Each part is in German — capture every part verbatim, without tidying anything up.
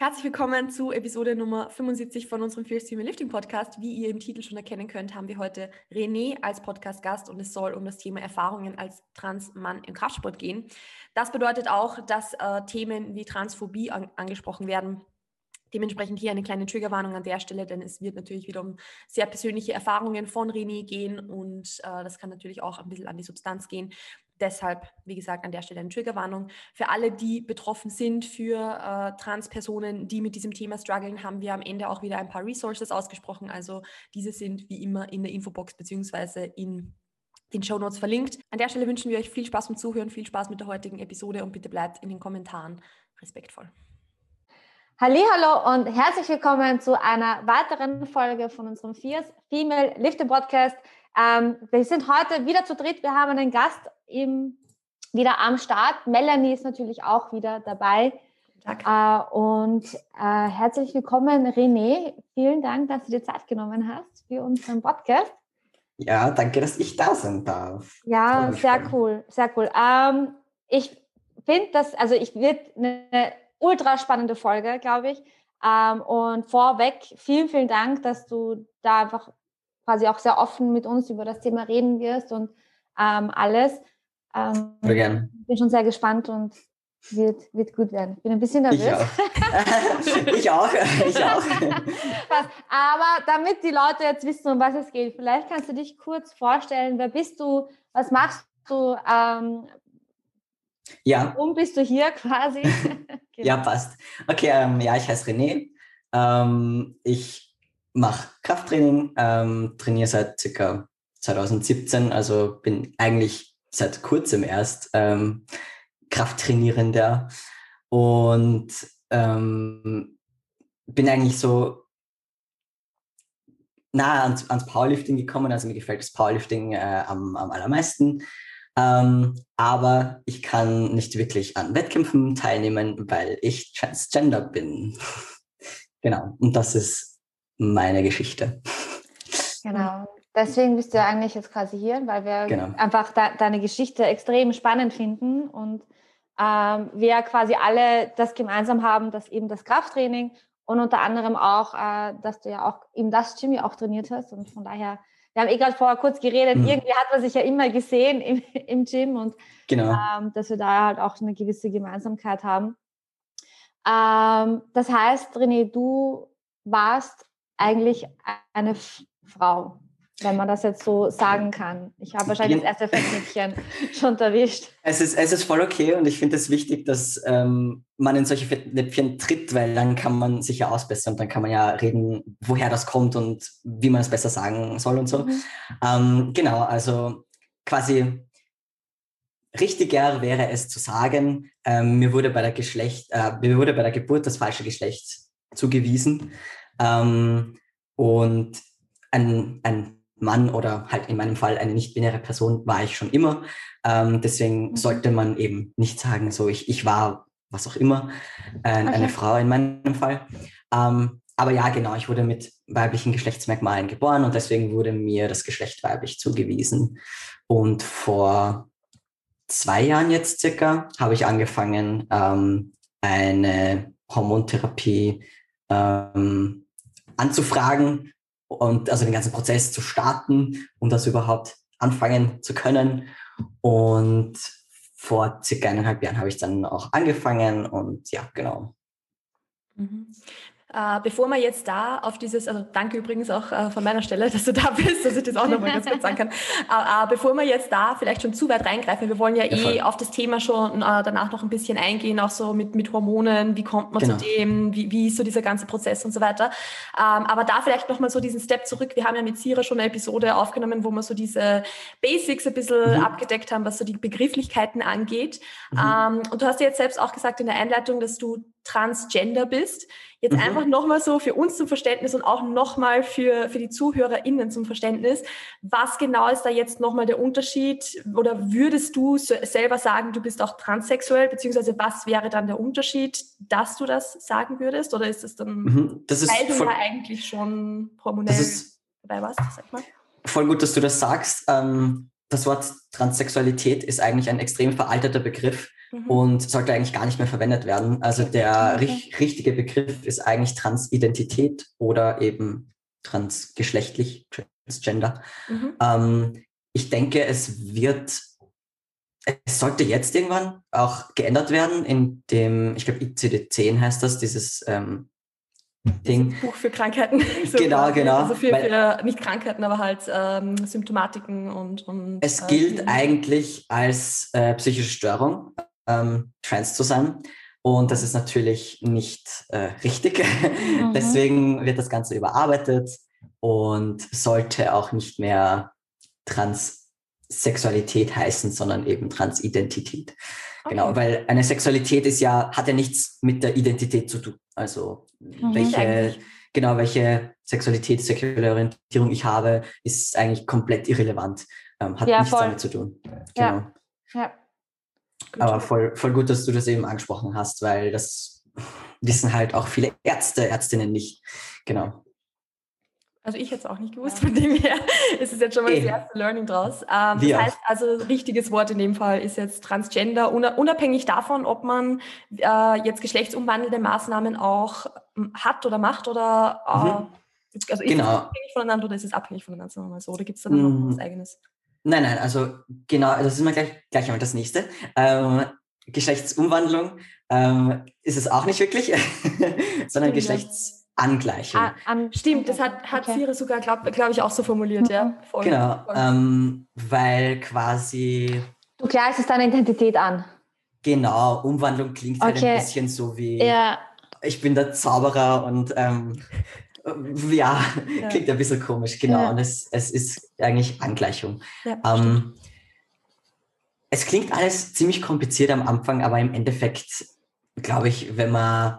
Herzlich willkommen zu Episode Nummer fünfundsiebzig von unserem Fierce Female Lifting Podcast. Wie ihr im Titel schon erkennen könnt, haben wir heute René als Podcast-Gast und es soll um das Thema Erfahrungen als Transmann im Kraftsport gehen. Das bedeutet auch, dass äh, Themen wie Transphobie an- angesprochen werden. Dementsprechend hier eine kleine Triggerwarnung an der Stelle, denn es wird natürlich wieder um sehr persönliche Erfahrungen von René gehen und äh, das kann natürlich auch ein bisschen an die Substanz gehen. Deshalb, wie gesagt, an der Stelle eine Triggerwarnung. Für alle, die betroffen sind, für äh, Transpersonen, die mit diesem Thema strugglen, haben wir am Ende auch wieder ein paar Resources ausgesprochen. Also diese sind wie immer in der Infobox beziehungsweise in den Shownotes verlinkt. An der Stelle wünschen wir euch viel Spaß beim Zuhören, viel Spaß mit der heutigen Episode und bitte bleibt in den Kommentaren respektvoll. Hallihallo und herzlich willkommen zu einer weiteren Folge von unserem Fierce Female Lifting Podcast. Ähm, wir sind heute wieder zu dritt. Wir haben einen Gast im, wieder am Start. Melanie ist natürlich auch wieder dabei. Äh, und äh, herzlich willkommen, René. Vielen Dank, dass du dir Zeit genommen hast für unseren Podcast. Ja, danke, dass ich da sein darf. Ja, sehr cool, sehr cool. Ähm, ich finde das, also ich wird eine ultra spannende Folge, glaube ich. Ähm, und vorweg, vielen, vielen Dank, dass du da einfach quasi auch sehr offen mit uns über das Thema reden wirst und ähm, alles. Ähm, Sehr gerne. Ich bin schon sehr gespannt und wird, wird gut werden. Ich bin ein bisschen nervös. Ich auch. ich auch. Ich auch. Aber damit die Leute jetzt wissen, um was es geht, vielleicht kannst du dich kurz vorstellen, wer bist du, was machst du, ähm, ja. warum bist du hier quasi? Genau. Ja, passt. Okay, ähm, ja, ich heiße René. Ähm, ich mache Krafttraining, ähm, trainiere seit circa zwanzig siebzehn, also bin eigentlich seit kurzem erst ähm, Krafttrainierender und ähm, bin eigentlich so nahe ans, ans Powerlifting gekommen, also mir gefällt das Powerlifting äh, am, am allermeisten. Ähm, aber ich kann nicht wirklich an Wettkämpfen teilnehmen, weil ich Transgender bin. Genau, und das ist meine Geschichte. Genau, deswegen bist du ja eigentlich jetzt quasi hier, weil wir genau. einfach de- deine Geschichte extrem spannend finden und ähm, wir quasi alle das gemeinsam haben, dass eben das Krafttraining und unter anderem auch, äh, dass du ja auch eben das Gym ja auch trainiert hast und von daher, wir haben eh gerade vorher kurz geredet, mhm. irgendwie hat man sich ja immer gesehen im, im Gym und genau. ähm, dass wir da halt auch eine gewisse Gemeinsamkeit haben. Ähm, das heißt, René, du warst eigentlich eine F- Frau, wenn man das jetzt so sagen kann. Ich habe wahrscheinlich das erste Fettnäpfchen schon erwischt. Es ist, es ist voll okay und ich finde es wichtig, dass ähm, man in solche Fettnäpfchen tritt, weil dann kann man sich ja ausbessern. Dann kann man ja reden, woher das kommt und wie man es besser sagen soll und so. Mhm. Ähm, genau, also quasi richtiger wäre es zu sagen, ähm, mir wurde bei der Geschlecht, äh, mir wurde bei der Geburt das falsche Geschlecht zugewiesen ähm, und ein, ein Mann oder halt in meinem Fall eine nicht-binäre Person war ich schon immer. Ähm, deswegen mhm. sollte man eben nicht sagen, so ich, ich war was auch immer, äh, okay. eine Frau in meinem Fall. Ähm, aber ja, genau, ich wurde mit weiblichen Geschlechtsmerkmalen geboren und deswegen wurde mir das Geschlecht weiblich zugewiesen. Und vor zwei Jahren jetzt circa habe ich angefangen, ähm, eine Hormontherapie ähm, anzufragen und also den ganzen Prozess zu starten, um das überhaupt anfangen zu können. Und vor circa eineinhalb Jahren habe ich dann auch angefangen und ja, genau. Mhm. Uh, bevor wir jetzt da auf dieses, also danke übrigens auch uh, von meiner Stelle, dass du da bist, dass ich das auch nochmal ganz kurz sagen kann. Uh, uh, bevor wir jetzt da vielleicht schon zu weit reingreifen, wir wollen ja, ja eh voll. auf das Thema schon uh, danach noch ein bisschen eingehen, auch so mit, mit Hormonen, wie kommt man genau. zu dem, wie, wie ist so dieser ganze Prozess und so weiter. Um, aber da vielleicht nochmal so diesen Step zurück. Wir haben ja mit Sira schon eine Episode aufgenommen, wo wir so diese Basics ein bisschen mhm. abgedeckt haben, was so die Begrifflichkeiten angeht. Mhm. Um, und du hast ja jetzt selbst auch gesagt in der Einleitung, dass du Transgender bist. Jetzt mhm. einfach nochmal so für uns zum Verständnis und auch nochmal für, für die ZuhörerInnen zum Verständnis. Was genau ist da jetzt nochmal der Unterschied? Oder würdest du selber sagen, du bist auch transsexuell? Beziehungsweise was wäre dann der Unterschied, dass du das sagen würdest? Oder ist es dann, mhm. das ist weil du voll, ja eigentlich schon hormonell dabei warst, sag mal? Voll gut, dass du das sagst. Ähm, das Wort Transsexualität ist eigentlich ein extrem veralteter Begriff. mhm. und sollte eigentlich gar nicht mehr verwendet werden. Also der okay. ri- richtige Begriff ist eigentlich Transidentität oder eben transgeschlechtlich, Transgender. Mhm. Ähm, ich denke, es wird, es sollte jetzt irgendwann auch geändert werden, in dem, ich glaube I C D zehn heißt das, dieses ähm, Ding. Buch für Krankheiten. So genau, quasi. genau. Also für, für nicht Krankheiten, aber halt ähm, Symptomatiken und, und es äh, gilt eigentlich als äh, psychische Störung, ähm, trans zu sein. Und das ist natürlich nicht äh, richtig. Mhm. Deswegen wird das Ganze überarbeitet und sollte auch nicht mehr Transsexualität heißen, sondern eben Transidentität. Okay. Genau, weil eine Sexualität ist ja, hat ja nichts mit der Identität zu tun. Also mhm, welche, eigentlich. genau, welche Sexualität, sexuelle Orientierung ich habe, ist eigentlich komplett irrelevant. Ähm, hat ja, nichts voll. damit zu tun. Genau. Ja. Ja. Aber voll, voll gut, dass du das eben angesprochen hast, weil das wissen halt auch viele Ärzte, Ärztinnen nicht. Genau. Also ich hätte es auch nicht gewusst, von dem her ist es jetzt schon mal das erste Learning draus. Ähm, das heißt also, richtiges Wort in dem Fall ist jetzt Transgender, unabhängig davon, ob man äh, jetzt geschlechtsumwandelnde Maßnahmen auch hat oder macht oder äh, mhm. also ist genau. es abhängig voneinander oder ist es abhängig voneinander, sagen wir mal so, oder gibt es da dann noch was Eigenes? Nein, nein, also genau, das ist mal gleich, gleich einmal das nächste. Ähm, Geschlechtsumwandlung ähm, ist es auch nicht wirklich, sondern Geschlechtsangleichung. Ah, an, stimmt, das hat, hat okay. Siri sogar, glaube glaub ich, auch so formuliert, mhm. ja. Voll, genau, voll. Ähm, weil quasi... Du gleichst deine Identität an. Genau, Umwandlung klingt okay. halt ein bisschen so wie, ja. ich bin der Zauberer und... Ähm, Ja, ja, klingt ein bisschen komisch, genau. Ja. Und es, es ist eigentlich Angleichung. Ja, ähm, es klingt alles ziemlich kompliziert am Anfang, aber im Endeffekt, glaube ich, wenn man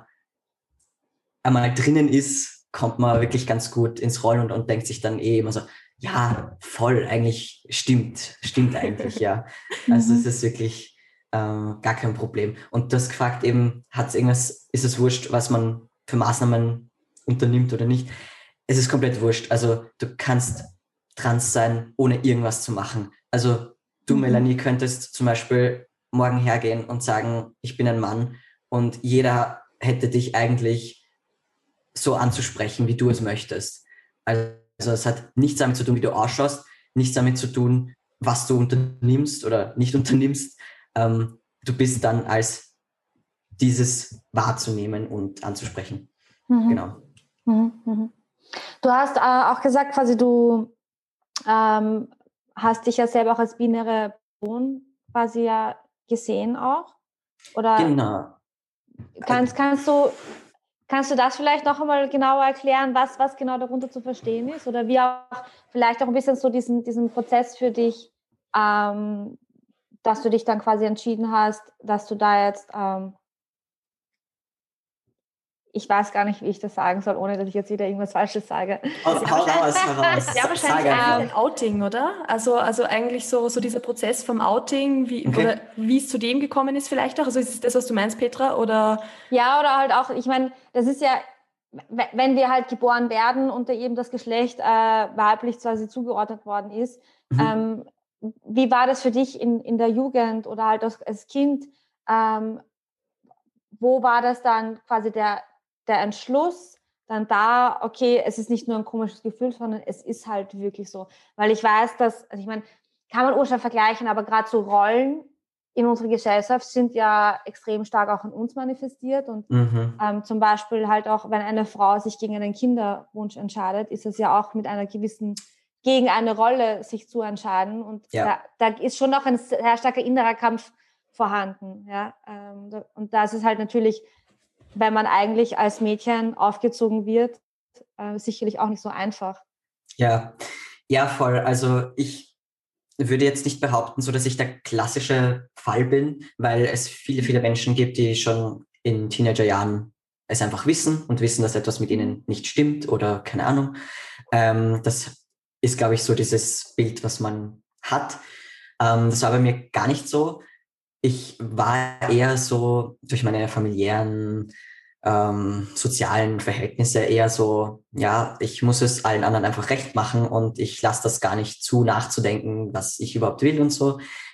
einmal drinnen ist, kommt man wirklich ganz gut ins Rollen und, und denkt sich dann eh immer so, ja, voll, eigentlich stimmt, stimmt eigentlich, ja. Also es ist wirklich ähm, gar kein Problem. Und du hast gefragt eben, hat's irgendwas, ist es wurscht, was man für Maßnahmen unternimmt oder nicht. Es ist komplett wurscht. Also du kannst trans sein, ohne irgendwas zu machen. Also du, mhm. Melanie, könntest zum Beispiel morgen hergehen und sagen, ich bin ein Mann und jeder hätte dich eigentlich so anzusprechen, wie du es möchtest. Also es hat nichts damit zu tun, wie du ausschaust, nichts damit zu tun, was du unternimmst oder nicht unternimmst. Ähm, du bist dann als dieses wahrzunehmen und anzusprechen. Mhm. Genau. Mhm, mhm. Du hast äh, auch gesagt, quasi du ähm, hast dich ja selber auch als binäre Person quasi ja gesehen auch, oder? Genau. Kannst, kannst du kannst du das vielleicht noch einmal genauer erklären, was, was genau darunter zu verstehen ist, oder wie auch vielleicht auch ein bisschen so diesen, diesen Prozess für dich, ähm, dass du dich dann quasi entschieden hast, dass du da jetzt ähm, ich weiß gar nicht, wie ich das sagen soll, ohne dass ich jetzt wieder irgendwas Falsches sage. Hau raus, hau raus. Ja, wahrscheinlich ein ähm, Outing, oder? Also, also eigentlich so, so dieser Prozess vom Outing, wie, okay. oder wie es zu dem gekommen ist vielleicht auch. Also ist es das, was du meinst, Petra? Oder? Ja, oder halt auch, ich meine, das ist ja, wenn wir halt geboren werden und da eben das Geschlecht äh, weiblich quasi zugeordnet worden ist, mhm. ähm, wie war das für dich in, in der Jugend oder halt als, als Kind? Ähm, wo war das dann quasi der der Entschluss, dann da, okay, es ist nicht nur ein komisches Gefühl, sondern es ist halt wirklich so. Weil ich weiß, dass, also ich meine, kann man urscheinlich vergleichen, aber gerade so Rollen in unserer Gesellschaft sind ja extrem stark auch in uns manifestiert. Und mhm. ähm, zum Beispiel halt auch, wenn eine Frau sich gegen einen Kinderwunsch entscheidet, ist es ja auch mit einer gewissen, gegen eine Rolle sich zu entscheiden. Und ja. da, da ist schon noch ein sehr starker innerer Kampf vorhanden. Ja? Ähm, und da ist es halt natürlich, wenn man eigentlich als Mädchen aufgezogen wird, äh, sicherlich auch nicht so einfach. Ja, ja, voll. Also ich würde jetzt nicht behaupten, so dass ich der klassische Fall bin, weil es viele, viele Menschen gibt, die schon in Teenagerjahren es einfach wissen und wissen, dass etwas mit ihnen nicht stimmt oder keine Ahnung. Ähm, das ist, glaube ich, so dieses Bild, was man hat. Ähm, das war bei mir gar nicht so. Ich war eher so durch meine familiären, ähm, sozialen Verhältnisse eher so, ja, ich muss es allen anderen einfach recht machen und ich lasse das gar nicht zu, nachzudenken, was ich überhaupt will und so.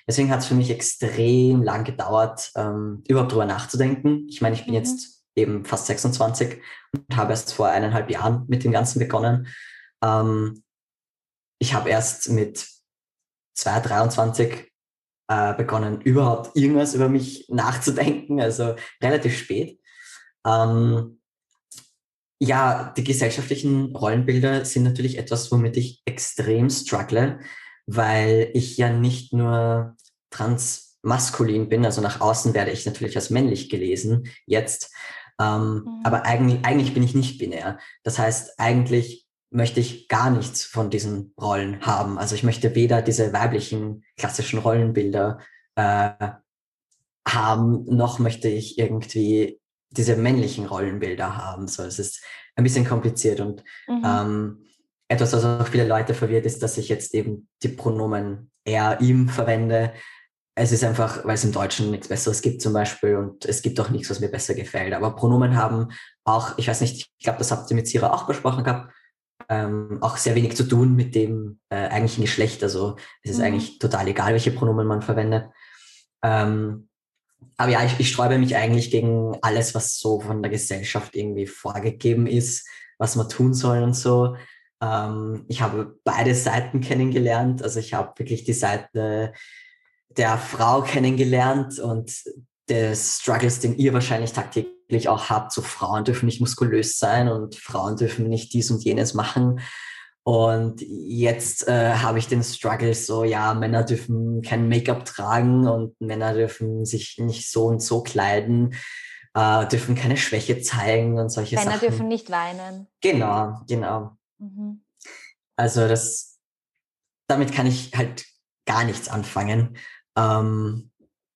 Deswegen hat es für mich extrem lang gedauert, ähm, überhaupt drüber nachzudenken. Ich meine, ich bin mhm. jetzt eben fast sechsundzwanzig und habe erst vor eineinhalb Jahren mit dem Ganzen begonnen. Ähm, ich habe erst mit zwei, dreiundzwanzig äh, begonnen, überhaupt irgendwas über mich nachzudenken, also relativ spät. Ähm, ja, die gesellschaftlichen Rollenbilder sind natürlich etwas, womit ich extrem struggle, weil ich ja nicht nur transmaskulin bin, also nach außen werde ich natürlich als männlich gelesen jetzt, ähm, mhm. aber eigentlich, eigentlich bin ich nicht binär. Das heißt, eigentlich möchte ich gar nichts von diesen Rollen haben. Also ich möchte weder diese weiblichen klassischen Rollenbilder äh, haben, noch möchte ich irgendwie diese männlichen Rollenbilder haben. So, es ist ein bisschen kompliziert und mhm. ähm, etwas, was auch viele Leute verwirrt, ist, dass ich jetzt eben die Pronomen er, ihm verwende. Es ist einfach, weil es im Deutschen nichts Besseres gibt zum Beispiel und es gibt auch nichts, was mir besser gefällt. Aber Pronomen haben auch, ich weiß nicht, ich glaube, das habt ihr mit Sira auch besprochen gehabt, ähm, auch sehr wenig zu tun mit dem äh, eigentlichen Geschlecht. Also es ist mhm. eigentlich total egal, welche Pronomen man verwendet. Ähm, aber ja, ich, ich sträube mich eigentlich gegen alles, was so von der Gesellschaft irgendwie vorgegeben ist, was man tun soll und so. Ähm, ich habe beide Seiten kennengelernt. Also ich habe wirklich die Seite der Frau kennengelernt und des Struggles, den ihr wahrscheinlich tagtäglich auch habt. So Frauen dürfen nicht muskulös sein und Frauen dürfen nicht dies und jenes machen. Und jetzt äh, habe ich den Struggle so, ja, Männer dürfen kein Make-up tragen und Männer dürfen sich nicht so und so kleiden, äh, dürfen keine Schwäche zeigen und solche Männer Sachen. Männer dürfen nicht weinen. Genau, genau. Mhm. Also das, damit kann ich halt gar nichts anfangen. Ähm,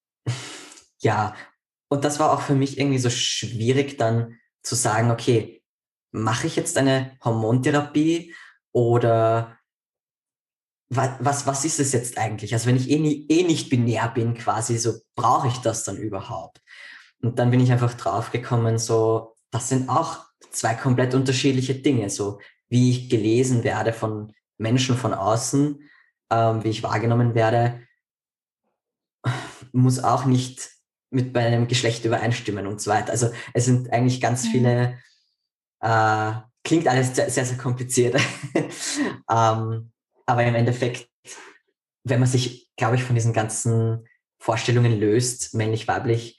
ja, und das war auch für mich irgendwie so schwierig dann zu sagen, okay, mache ich jetzt eine Hormontherapie oder was, was, was ist es jetzt eigentlich? Also wenn ich eh, nie, eh nicht binär bin quasi, so brauche ich das dann überhaupt? Und dann bin ich einfach draufgekommen, so, das sind auch zwei komplett unterschiedliche Dinge, so wie ich gelesen werde von Menschen von außen, ähm, wie ich wahrgenommen werde, muss auch nicht mit meinem Geschlecht übereinstimmen und so weiter. Also es sind eigentlich ganz viele, äh, klingt alles sehr, sehr, sehr kompliziert. ähm, aber im Endeffekt, wenn man sich, glaube ich, von diesen ganzen Vorstellungen löst, männlich, weiblich,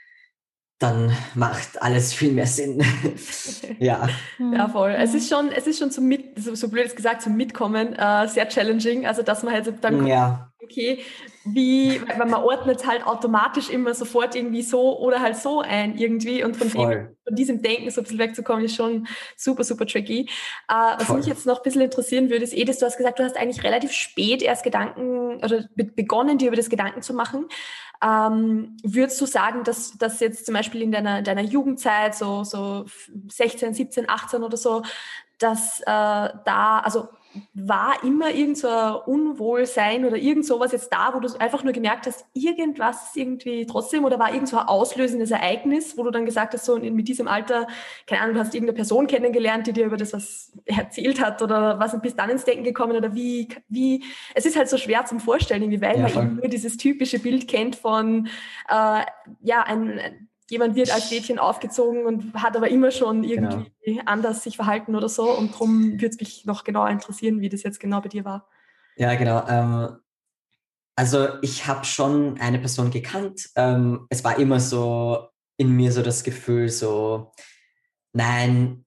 dann macht alles viel mehr Sinn. ja. Ja, voll. Es ist schon, es ist schon zum Mit, so, so blöd gesagt, zum Mitkommen äh, sehr challenging. Also, dass man halt dann ja. okay, wie, weil man ordnet halt automatisch immer sofort irgendwie so oder halt so ein irgendwie und von dem, von diesem Denken so ein bisschen wegzukommen, ist schon super, super tricky. Äh, was Voll. mich jetzt noch ein bisschen interessieren würde, ist, Edith, du hast gesagt, du hast eigentlich relativ spät erst Gedanken oder begonnen, dir über das Gedanken zu machen. Ähm, würdest du sagen, dass das jetzt zum Beispiel in deiner, deiner Jugendzeit, so, so sechzehn, siebzehn, achtzehn oder so, dass äh, da, also war immer irgend so ein Unwohlsein oder irgend sowas jetzt da, wo du einfach nur gemerkt hast, irgendwas irgendwie trotzdem, oder war irgend so ein auslösendes Ereignis, wo du dann gesagt hast, so mit diesem Alter, keine Ahnung, du hast irgendeine Person kennengelernt, die dir über das was erzählt hat oder was und bist dann ins Denken gekommen oder wie, wie, es ist halt so schwer zum Vorstellen, irgendwie, weil ja, man eben nur dieses typische Bild kennt von, äh, ja, ein, jemand wird als Mädchen aufgezogen und hat aber immer schon irgendwie genau. anders sich verhalten oder so. Und darum würde es mich noch genauer interessieren, wie das jetzt genau bei dir war. Ja, genau. Ähm, also ich habe schon eine Person gekannt. Ähm, es war immer so in mir so das Gefühl, so, nein,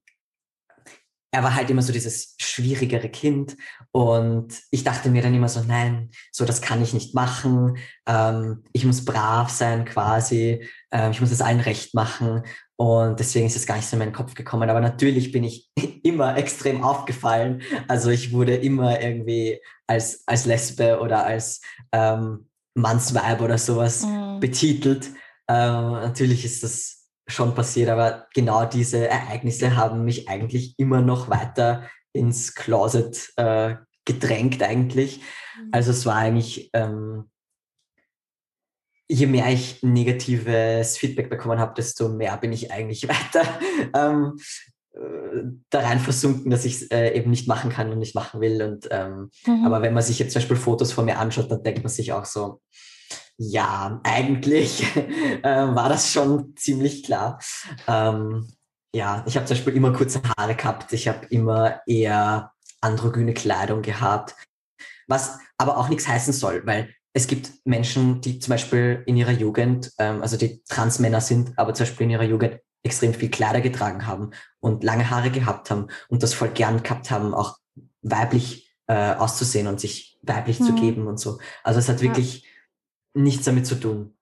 er war halt immer so dieses schwierigere Kind und ich dachte mir dann immer so, nein, so das kann ich nicht machen, ähm, ich muss brav sein quasi, ähm, ich muss es allen recht machen und deswegen ist es gar nicht so in meinen Kopf gekommen, aber natürlich bin ich immer extrem aufgefallen, also ich wurde immer irgendwie als, als Lesbe oder als ähm, Mannsweib oder sowas mhm. betitelt, ähm, natürlich ist das schon passiert, aber genau diese Ereignisse haben mich eigentlich immer noch weiter ins Closet äh, gedrängt eigentlich. Also es war eigentlich, ähm, je mehr ich negatives Feedback bekommen habe, desto mehr bin ich eigentlich weiter ähm, äh, da rein versunken, dass ich es äh, eben nicht machen kann und nicht machen will. Und, ähm, mhm. Aber wenn man sich jetzt zum Beispiel Fotos von mir anschaut, dann denkt man sich auch so, Ja, eigentlich äh, war das schon ziemlich klar. Ähm, ja, ich habe zum Beispiel immer kurze Haare gehabt. Ich habe immer eher androgyne Kleidung gehabt, was aber auch nichts heißen soll, weil es gibt Menschen, die zum Beispiel in ihrer Jugend, ähm, also die Transmänner sind, aber zum Beispiel in ihrer Jugend extrem viel Kleider getragen haben und lange Haare gehabt haben und das voll gern gehabt haben, auch weiblich äh, auszusehen und sich weiblich zu Mhm. geben und so. Also es hat Ja. wirklich nichts damit zu tun.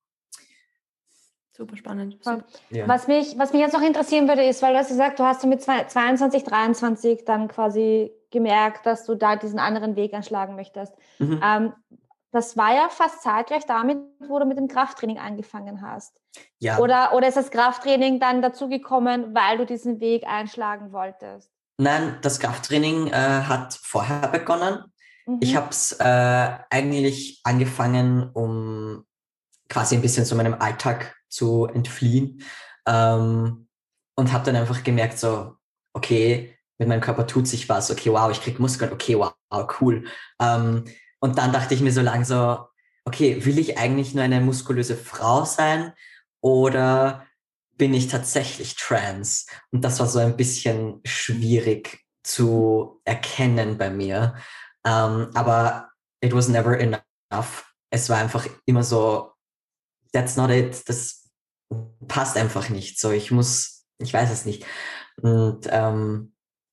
Super spannend. Voll. Super. Ja. Was mich, was mich jetzt noch interessieren würde, ist, weil du hast gesagt, du hast so mit zweiundzwanzig, dreiundzwanzig dann quasi gemerkt, dass du da diesen anderen Weg einschlagen möchtest. Mhm. Ähm, das war ja fast zeitgleich damit, wo du mit dem Krafttraining angefangen hast. Ja. Oder, oder ist das Krafttraining dann dazugekommen, weil du diesen Weg einschlagen wolltest? Nein, das Krafttraining äh, hat vorher begonnen. Mhm. Ich habe es äh, eigentlich angefangen, um quasi ein bisschen zu meinem Alltag zu entfliehen, ähm, und habe dann einfach gemerkt, so, okay, mit meinem Körper tut sich was, okay, wow, ich krieg Muskeln, okay, wow, cool. Ähm, und dann dachte ich mir so lang so, okay, will ich eigentlich nur eine muskulöse Frau sein oder bin ich tatsächlich trans? Und das war so ein bisschen schwierig zu erkennen bei mir. Ähm, aber it was never enough. Es war einfach immer so, that's not it. Das passt einfach nicht. So, ich muss, ich weiß es nicht. Und ähm,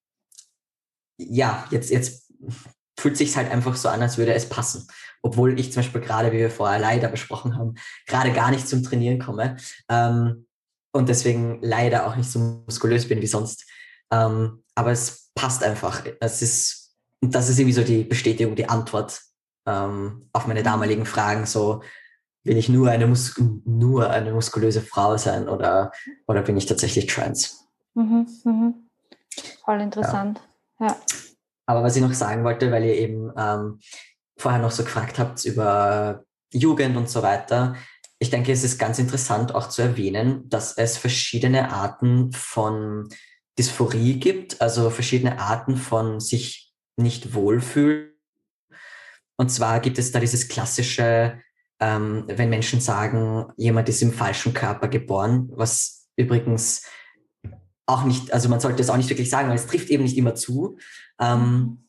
ja, jetzt, jetzt fühlt sich halt einfach so an, als würde es passen. Obwohl ich zum Beispiel gerade, wie wir vorher leider besprochen haben, gerade gar nicht zum Trainieren komme. Ähm, und deswegen leider auch nicht so muskulös bin wie sonst. Ähm, aber es passt einfach. Es ist, und das ist irgendwie so die Bestätigung, die Antwort ähm, auf meine damaligen Fragen. So, will ich nur eine, Mus nur eine muskulöse Frau sein oder, oder bin ich tatsächlich trans? Mhm, mhm. Voll interessant. Ja. Ja. Aber was ich noch sagen wollte, weil ihr eben ähm, vorher noch so gefragt habt über Jugend und so weiter. Ich denke, es ist ganz interessant auch zu erwähnen, dass es verschiedene Arten von Dysphorie gibt, also verschiedene Arten von sich nicht wohlfühlen. Und zwar gibt es da dieses klassische, ähm, wenn Menschen sagen, jemand ist im falschen Körper geboren, was übrigens auch nicht, also man sollte es auch nicht wirklich sagen, weil es trifft eben nicht immer zu. Ähm,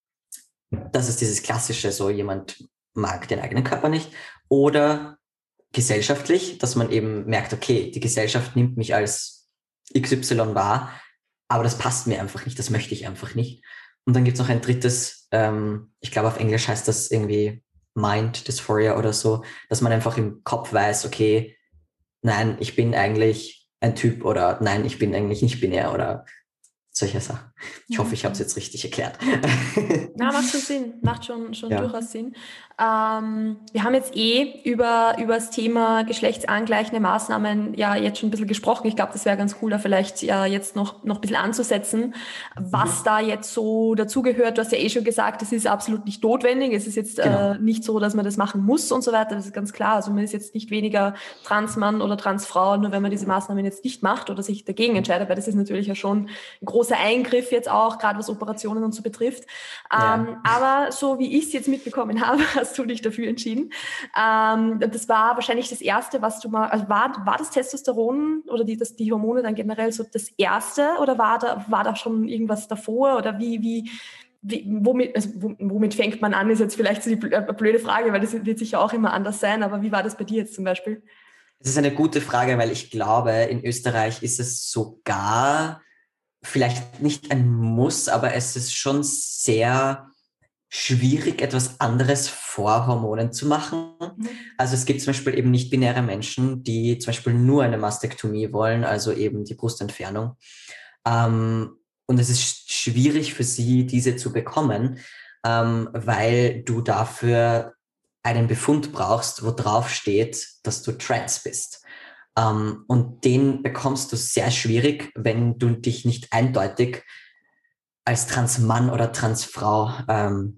das ist dieses klassische, so jemand mag den eigenen Körper nicht. Oder gesellschaftlich, dass man eben merkt, okay, die Gesellschaft nimmt mich als X Y wahr, aber das passt mir einfach nicht, das möchte ich einfach nicht. Und dann gibt es noch ein drittes, ähm, ich glaube auf Englisch heißt das irgendwie Mind Dysphoria oder so, dass man einfach im Kopf weiß, okay, nein, ich bin eigentlich ein Typ oder nein, ich bin eigentlich nicht binär oder solche Sachen. Ich hoffe, ich habe es jetzt richtig erklärt. Na, macht schon Sinn, macht schon, schon Ja. durchaus Sinn. Ähm, wir haben jetzt eh über, über das Thema geschlechtsangleichende Maßnahmen ja jetzt schon ein bisschen gesprochen. Ich glaube, das wäre ganz cool, da vielleicht ja jetzt noch, noch ein bisschen anzusetzen, was Mhm. da jetzt so dazugehört. Du hast ja eh schon gesagt, das ist absolut nicht notwendig. Es ist jetzt Genau. äh, nicht so, dass man das machen muss und so weiter. Das ist ganz klar. Also man ist jetzt nicht weniger Transmann oder Transfrau, nur wenn man diese Maßnahmen jetzt nicht macht oder sich dagegen entscheidet, weil das ist natürlich ja schon ein großer Eingriff jetzt auch, gerade was Operationen und so betrifft. Ja. Ähm, aber so wie ich es jetzt mitbekommen habe, hast du dich dafür entschieden. Ähm, das war wahrscheinlich das Erste, was du mal, also war, war das Testosteron oder die, das, die Hormone dann generell so das Erste oder war da, war da schon irgendwas davor oder wie, wie, wie womit, also womit fängt man an, ist jetzt vielleicht so die blöde Frage, weil das wird sicher auch immer anders sein, aber wie war das bei dir jetzt zum Beispiel? Das ist eine gute Frage, weil ich glaube, in Österreich ist es sogar vielleicht nicht ein Muss, aber es ist schon sehr schwierig, etwas anderes vor Hormonen zu machen. Mhm. Also es gibt zum Beispiel eben nicht-binäre Menschen, die zum Beispiel nur eine Mastektomie wollen, also eben die Brustentfernung. Ähm, und es ist schwierig für sie, diese zu bekommen, ähm, weil du dafür einen Befund brauchst, wo drauf steht, dass du trans bist. Um, und den bekommst du sehr schwierig, wenn du dich nicht eindeutig als Transmann oder Transfrau ähm,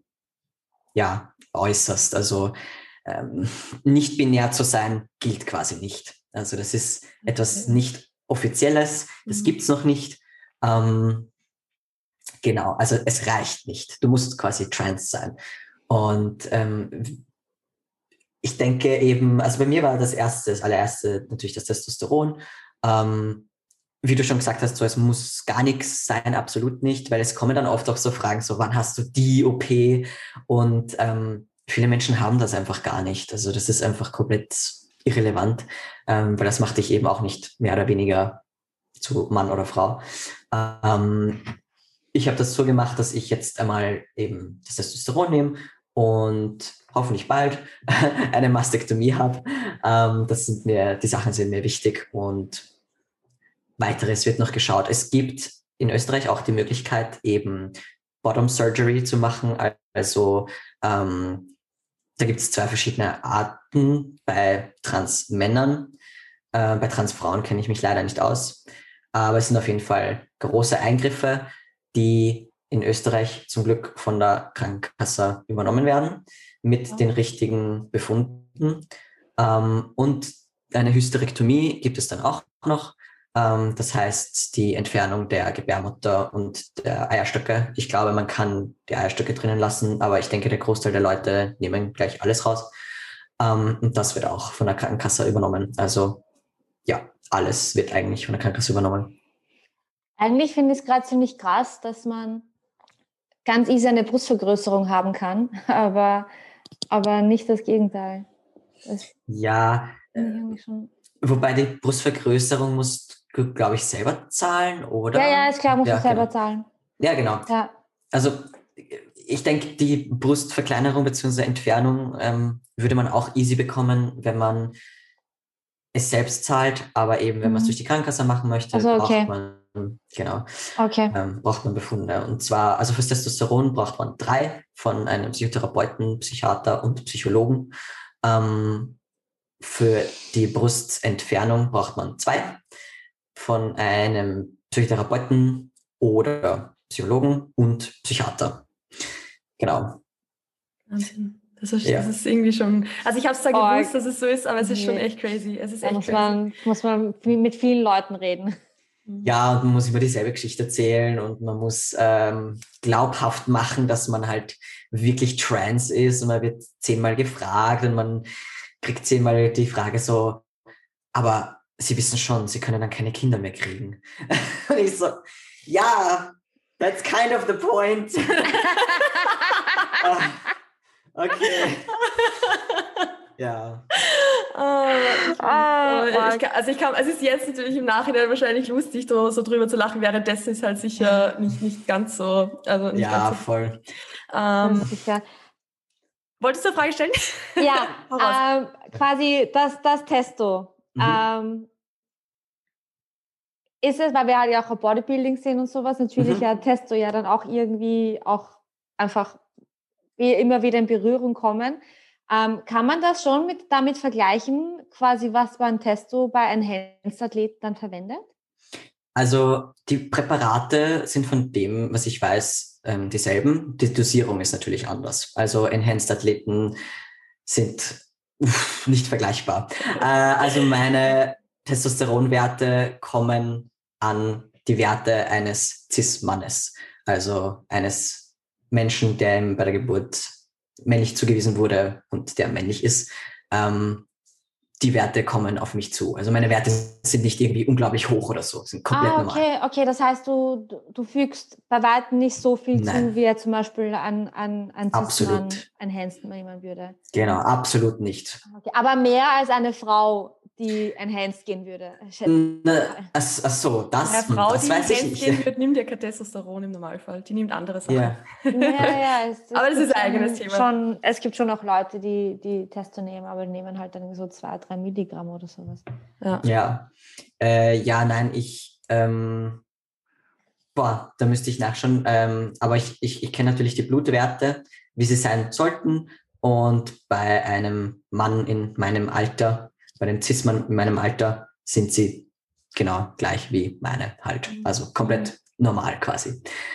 ja, äußerst. Also ähm, nicht binär zu sein gilt quasi nicht. Also das ist etwas Okay. nicht Offizielles, das Mhm. gibt's noch nicht. Ähm, genau, also es reicht nicht. Du musst quasi trans sein. Und ähm, ich denke eben, also bei mir war das erste, das allererste natürlich das Testosteron. Ähm, wie du schon gesagt hast, so, es muss gar nichts sein, absolut nicht, weil es kommen dann oft auch so Fragen, so wann hast du die O P? Und ähm, viele Menschen haben das einfach gar nicht. Also das ist einfach komplett irrelevant, ähm, weil das macht dich eben auch nicht mehr oder weniger zu Mann oder Frau. Ähm, ich habe das so gemacht, dass ich jetzt einmal eben das Testosteron nehme und hoffentlich bald eine Mastektomie habe. Ähm, das sind mir, die Sachen sind mir wichtig und weiteres wird noch geschaut. Es gibt in Österreich auch die Möglichkeit, eben Bottom Surgery zu machen. Also ähm, da gibt es zwei verschiedene Arten bei Transmännern. Äh, bei Transfrauen kenne ich mich leider nicht aus. Aber es sind auf jeden Fall große Eingriffe, die in Österreich zum Glück von der Krankenkasse übernommen werden, mit Oh. den richtigen Befunden. Ähm, und eine Hysterektomie gibt es dann auch noch. Ähm, das heißt, die Entfernung der Gebärmutter und der Eierstöcke. Ich glaube, man kann die Eierstöcke drinnen lassen, aber ich denke, der Großteil der Leute nehmen gleich alles raus. Ähm, und das wird auch von der Krankenkasse übernommen. Also ja, alles wird eigentlich von der Krankenkasse übernommen. Eigentlich finde ich es gerade ziemlich krass, dass man ganz easy eine Brustvergrößerung haben kann, aber, aber nicht das Gegenteil. Das Ja, finde ich irgendwie schon. wobei die Brustvergrößerung musst du, glaube ich, selber zahlen, oder? Ja, ja, ist klar, musst Ja, du selber genau. zahlen. Ja, genau. Ja. Also ich denke, die Brustverkleinerung bzw. Entfernung ähm, würde man auch easy bekommen, wenn man es selbst zahlt, aber eben, wenn man es Mhm. durch die Krankenkasse machen möchte, Also, okay. braucht man, genau, Okay. ähm, braucht man Befunde. Und zwar, also fürs Testosteron braucht man drei von einem Psychotherapeuten, Psychiater und Psychologen. Ähm, für die Brustentfernung braucht man zwei von einem Psychotherapeuten oder Psychologen und Psychiater. Genau. Wahnsinn. Das ist, Ja. das ist irgendwie schon, also ich habe es zwar Oh, gewusst, dass es so ist, aber es ist schon nee. echt crazy. Es ist Da echt muss crazy. man, muss man mit vielen Leuten reden. Ja, und man muss immer dieselbe Geschichte erzählen und man muss ähm, glaubhaft machen, dass man halt wirklich trans ist und man wird zehnmal gefragt und man kriegt zehnmal die Frage so, aber Sie wissen schon, Sie können dann keine Kinder mehr kriegen. Und ich so, ja, that's kind of the point. Ah, okay. Ja. Oh, ich, Ah, oh, ich kann, also ich kann, es ist jetzt natürlich im Nachhinein wahrscheinlich lustig, so, so drüber zu lachen. Währenddessen ist halt sicher nicht, nicht ganz so, also nicht Ja, ganz so. voll. Ähm, Sicher. wolltest du eine Frage stellen? Ja, Hau raus. ähm, quasi das, das Testo. Mhm. Ähm, ist es, weil wir halt ja auch Bodybuilding sehen und sowas, natürlich Mhm. ja Testo ja dann auch irgendwie auch einfach wie immer wieder in Berührung kommen. Ähm, kann man das schon mit, damit vergleichen, quasi was man Testo bei Enhanced-Athleten dann verwendet? Also die Präparate sind von dem, was ich weiß, ähm, dieselben. Die Dosierung ist natürlich anders. Also Enhanced-Athleten sind uff, nicht vergleichbar. Äh, also meine Testosteronwerte kommen an die Werte eines Cis-Mannes, also eines Menschen, der ihm bei der Geburt männlich zugewiesen wurde und der männlich ist. Ähm, die Werte kommen auf mich zu. Also meine Werte sind nicht irgendwie unglaublich hoch oder so, sind komplett Ah, normal. okay, okay. Das heißt, du, du, du fügst bei weitem nicht so viel Nein. zu, wie er zum Beispiel an, an, an Absolut. Cis-Mann Enhanced nehmen würde. Genau, absolut nicht. Okay. Aber mehr als eine Frau, die Enhanced gehen würde. schätze Na, ich mal. ach, ach so, das, Eine Frau, das die weiß ich Enhanced gehen nicht. wird, nimmt ja kein Testosteron im Normalfall. Die nimmt andere Sachen. Ja. Ja, ja, es, es Aber das gibt ist ein eigenes schon, Thema. Schon, es gibt schon auch Leute, die, die Testo nehmen, aber die nehmen halt dann so zwei, drei Milligramm oder sowas. Ja. Ja, äh, ja, nein, ich, ähm, boah, da müsste ich nachschauen. Ähm, aber ich, ich, ich kenne natürlich die Blutwerte, wie sie sein sollten. Und bei einem Mann in meinem Alter, bei einem Cis-Mann in meinem Alter, sind sie genau gleich wie meine halt. Also komplett normal quasi.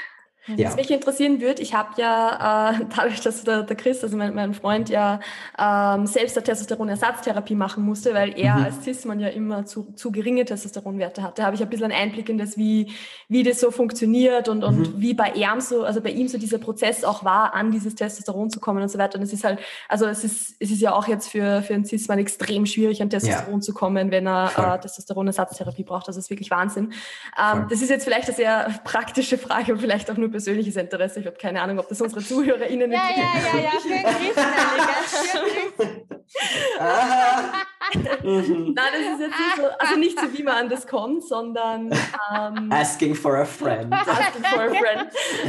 Ja. Was mich interessieren würde, ich habe ja äh, dadurch, dass der, der Chris, also mein, mein Freund, ja ähm, selbst eine Testosteronersatztherapie machen musste, weil er Mhm. als Cis-Mann ja immer zu, zu geringe Testosteronwerte hatte, habe ich ein bisschen einen Einblick in das, wie, wie das so funktioniert und, und Mhm. wie bei ihm so, also bei ihm so dieser Prozess auch war, an dieses Testosteron zu kommen und so weiter. Und es ist halt, also es ist, es ist ja auch jetzt für, für einen Cis-Mann extrem schwierig, an Testosteron Ja. zu kommen, wenn er Voll. äh, Testosteronersatztherapie braucht. Das ist wirklich Wahnsinn. Ähm, Voll. das ist jetzt vielleicht eine sehr praktische Frage und vielleicht auch nur persönliches Interesse. Ich habe keine Ahnung, ob das unsere ZuhörerInnen Ja, interessiert. ja, ja, ja, für Chris, Nelly, gell? Für Chris. Aha. Mhm. Nein, das ist jetzt nicht so, also nicht so, wie man an das kommt, sondern ähm, Asking for a friend. asking for a friend.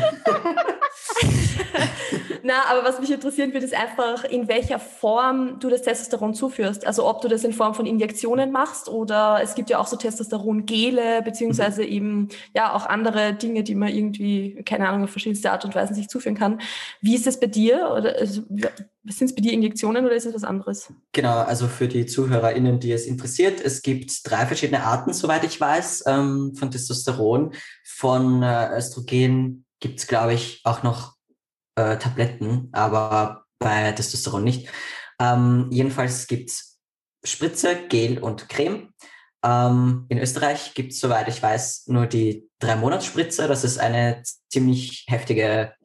Na, aber was mich interessieren würde, ist einfach, in welcher Form du das Testosteron zuführst. Also ob du das in Form von Injektionen machst oder es gibt ja auch so Testosteron-Gele, beziehungsweise mhm. eben ja auch andere Dinge, die man irgendwie, keine Ahnung, auf verschiedenste Art und Weise sich zuführen kann. Wie ist das bei dir? Oder also, sind es bei dir Injektionen oder ist es was anderes? Genau, also für die ZuhörerInnen, die es interessiert, es gibt drei verschiedene Arten, soweit ich weiß, ähm, von Testosteron. Von äh, Östrogen gibt es, glaube ich, auch noch äh, Tabletten, aber bei Testosteron nicht. Ähm, jedenfalls gibt es Spritze, Gel und Creme. Ähm, in Österreich gibt es, soweit ich weiß, nur die Drei-Monats-Spritze. Das ist eine ziemlich heftige,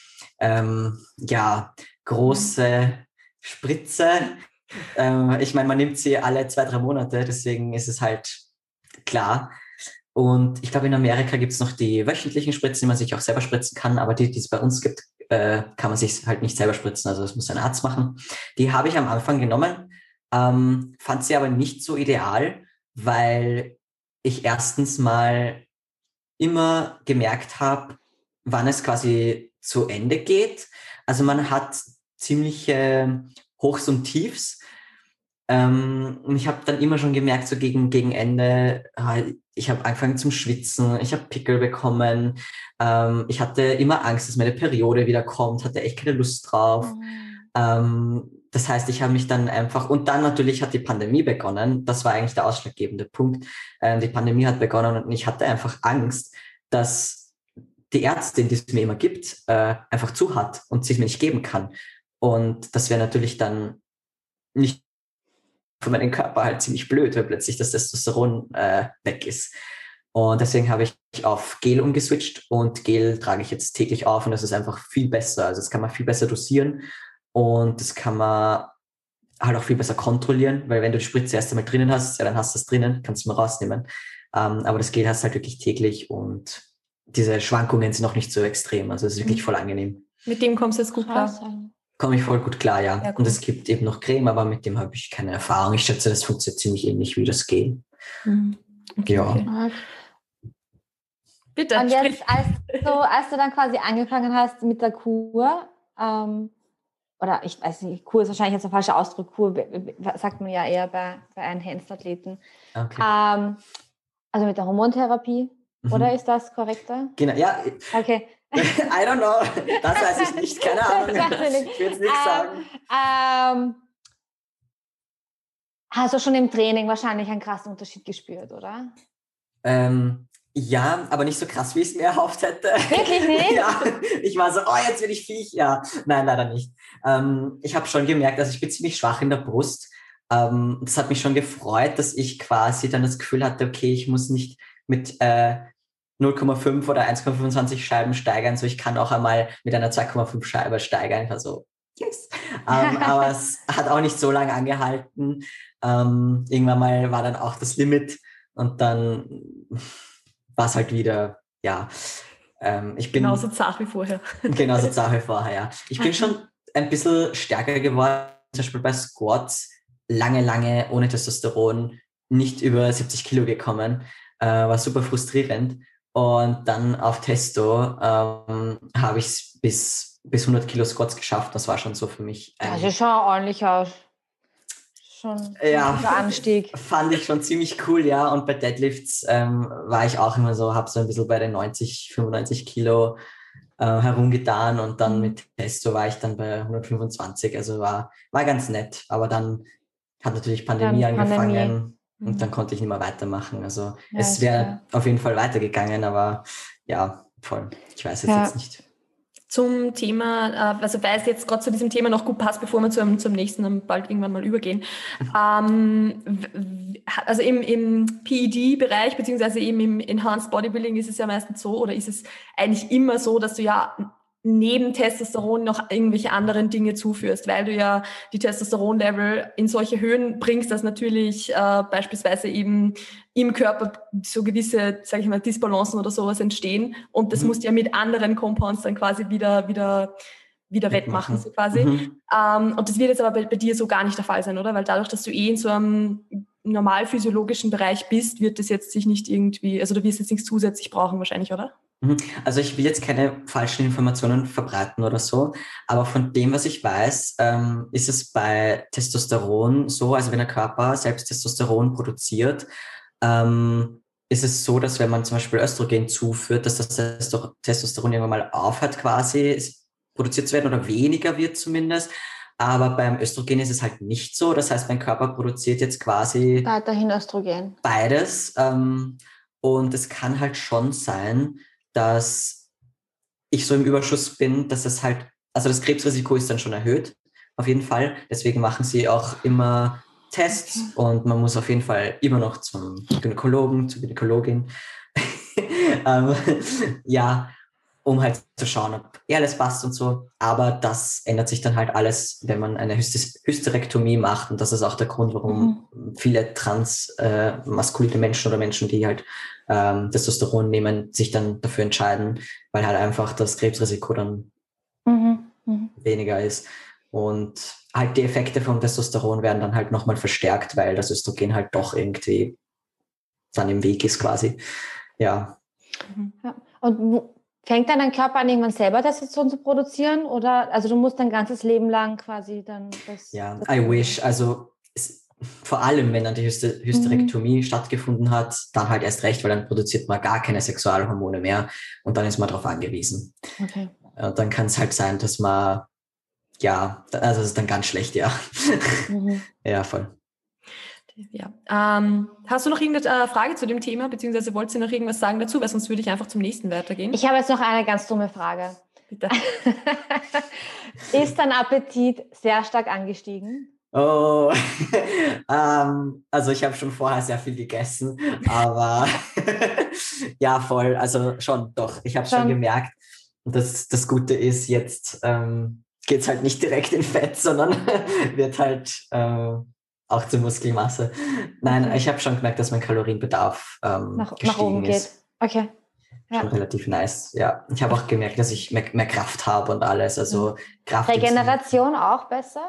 ähm, ja, große Spritze. Ähm, ich meine, man nimmt sie alle zwei, drei Monate, deswegen ist es halt klar. Und ich glaube, in Amerika gibt es noch die wöchentlichen Spritzen, die man sich auch selber spritzen kann, aber die, die es bei uns gibt, äh, kann man sich halt nicht selber spritzen, also das muss ein Arzt machen. Die habe ich am Anfang genommen, ähm, fand sie aber nicht so ideal, weil ich erstens mal immer gemerkt habe, wann es quasi zu Ende geht. Also man hat ziemliche Hochs und Tiefs. Ähm, und ich habe dann immer schon gemerkt, so gegen, gegen Ende, äh, ich habe angefangen zum Schwitzen, ich habe Pickel bekommen, ähm, ich hatte immer Angst, dass meine Periode wieder kommt, hatte echt keine Lust drauf. Mhm. Ähm, das heißt, ich habe mich dann einfach, und dann natürlich hat die Pandemie begonnen, das war eigentlich der ausschlaggebende Punkt. Ähm, die Pandemie hat begonnen und ich hatte einfach Angst, dass die Ärztin, die es mir immer gibt, äh, einfach zu hat und sich mir nicht geben kann. Und das wäre natürlich dann nicht für meinen Körper halt ziemlich blöd, weil plötzlich das Testosteron äh, weg ist. Und deswegen habe ich auf Gel umgeswitcht und Gel trage ich jetzt täglich auf und das ist einfach viel besser. Also das kann man viel besser dosieren und das kann man halt auch viel besser kontrollieren, weil wenn du die Spritze erst einmal drinnen hast, ja, dann hast du es drinnen, kannst du mal rausnehmen. Ähm, aber das Gel hast du halt wirklich täglich und diese Schwankungen sind auch nicht so extrem. Also es ist wirklich mhm. voll angenehm. Mit dem kommst du jetzt gut klar? Komme ich voll gut klar, ja. ja und es gibt eben noch Creme, aber mit dem habe ich keine Erfahrung. Ich schätze, das funktioniert ziemlich ähnlich wie das Gel. Mhm. Okay, ja. Okay. Bitte. Und jetzt, als du, als du dann quasi angefangen hast mit der Kur, ähm, oder ich weiß nicht, Kur ist wahrscheinlich jetzt ein falscher Ausdruck, Kur sagt man ja eher bei, bei Enhanced-Athleten. Okay. Ähm, also mit der Hormontherapie, mhm. oder ist das korrekter? Genau, ja. Okay. I don't know, das weiß ich nicht, keine Ahnung. Ich will jetzt nichts ähm, sagen. Ähm, hast du schon im Training wahrscheinlich einen krassen Unterschied gespürt, oder? Ähm, ja, aber nicht so krass, wie ich es mir erhofft hätte. Wirklich nicht? Ja, ich war so, oh, jetzt bin ich Viech. Ja, nein, leider nicht. Ähm, ich habe schon gemerkt, also ich bin ziemlich schwach in der Brust. Ähm, das hat mich schon gefreut, dass ich quasi dann das Gefühl hatte, okay, ich muss nicht mit äh, null Komma fünf oder eins Komma fünfundzwanzig Scheiben steigern, so ich kann auch einmal mit einer zwei Komma fünf Scheibe steigern. Ich war so, yes. ähm, aber es hat auch nicht so lange angehalten. Ähm, irgendwann mal war dann auch das Limit und dann war es halt wieder, ja. Ähm, ich bin genauso zart wie vorher. Genauso zart wie vorher, ja. Ich bin schon ein bisschen stärker geworden, zum Beispiel bei Squats, lange, lange ohne Testosteron, nicht über siebzig Kilo gekommen, äh, war super frustrierend. Und dann auf Testo ähm, habe ich es bis, bis hundert Kilo Squats geschafft. Das war schon so für mich. Ein, das ist schon ordentlich aus. Schon ja, ein Anstieg. Fand ich schon ziemlich cool, ja. Und bei Deadlifts ähm, war ich auch immer so, habe so ein bisschen bei den neunzig, fünfundneunzig Kilo äh, herumgetan. Und dann mit Testo war ich dann bei hundertfünfundzwanzig. Also war, war ganz nett. Aber dann hat natürlich Pandemie dann angefangen. Pandemie. Und dann konnte ich nicht mehr weitermachen. Also ja, es wäre auf jeden Fall weitergegangen, aber ja, voll. Ich weiß es Ja. jetzt nicht. Zum Thema, also weil es jetzt gerade zu diesem Thema noch gut passt, bevor wir zum, zum nächsten dann bald irgendwann mal übergehen. Ähm, also im, im P E D-Bereich, beziehungsweise eben im Enhanced Bodybuilding ist es ja meistens so, oder ist es eigentlich immer so, dass du ja neben Testosteron noch irgendwelche anderen Dinge zuführst, weil du ja die Testosteronlevel in solche Höhen bringst, dass natürlich äh, beispielsweise eben im Körper so gewisse, sage ich mal, Disbalancen oder sowas entstehen und das Mhm. musst du ja mit anderen Compounds dann quasi wieder wieder wieder wettmachen, so quasi. Mhm. Ähm, und das wird jetzt aber bei, bei dir so gar nicht der Fall sein, oder? Weil dadurch, dass du eh in so einem normal physiologischen Bereich bist, wird das jetzt sich nicht irgendwie, also du wirst jetzt nichts zusätzlich brauchen wahrscheinlich, oder? Also ich will jetzt keine falschen Informationen verbreiten oder so, aber von dem, was ich weiß, ähm, ist es bei Testosteron so, also wenn der Körper selbst Testosteron produziert, ähm, ist es so, dass wenn man zum Beispiel Östrogen zuführt, dass das Testosteron irgendwann mal aufhört quasi produziert zu werden oder weniger wird zumindest. Aber beim Östrogen ist es halt nicht so. Das heißt, mein Körper produziert jetzt quasi weiterhin Östrogen. Beides. Ähm, und es kann halt schon sein, dass ich so im Überschuss bin, dass es halt, also das Krebsrisiko ist dann schon erhöht, auf jeden Fall. Deswegen machen sie auch immer Tests und man muss auf jeden Fall immer noch zum Gynäkologen, zur Gynäkologin. ähm, ja, um halt zu schauen, ob eh alles passt und so. Aber das ändert sich dann halt alles, wenn man eine Hysterektomie macht. Und das ist auch der Grund, warum mhm. viele transmaskuline äh, Menschen oder Menschen, die halt ähm, Testosteron nehmen, sich dann dafür entscheiden, weil halt einfach das Krebsrisiko dann mhm. Mhm. weniger ist. Und halt die Effekte vom Testosteron werden dann halt nochmal verstärkt, weil das Östrogen halt doch irgendwie dann im Weg ist quasi. Ja. ja. Und fängt dann dein Körper an, irgendwann selber Testosteron zu produzieren? Oder, also du musst dein ganzes Leben lang quasi dann das... Ja, I wish. Also es, vor allem, wenn dann die Hyster- Hysterektomie mhm. stattgefunden hat, dann halt erst recht, weil dann produziert man gar keine Sexualhormone mehr und dann ist man darauf angewiesen. Okay. Und dann kann es halt sein, dass man, ja, also das ist dann ganz schlecht, ja. Mhm. Ja, voll. Ja. Ähm, hast du noch irgendeine Frage zu dem Thema, beziehungsweise wolltest du noch irgendwas sagen dazu, weil sonst würde ich einfach zum nächsten weitergehen. Ich habe jetzt noch eine ganz dumme Frage. Bitte. Ist dein Appetit sehr stark angestiegen? Oh, ähm, also ich habe schon vorher sehr viel gegessen, aber ja, voll, also schon, doch, ich habe schon gemerkt. Und das, das Gute ist, jetzt ähm, geht es halt nicht direkt in Fett, sondern wird halt... Äh, auch zur Muskelmasse. Nein, okay. Ich habe schon gemerkt, dass mein Kalorienbedarf ähm, nach, gestiegen nach oben ist. geht. Okay. Ja. Schon relativ nice, ja. Ich habe auch gemerkt, dass ich mehr, mehr Kraft habe und alles. Also Kraft. Regeneration auch besser?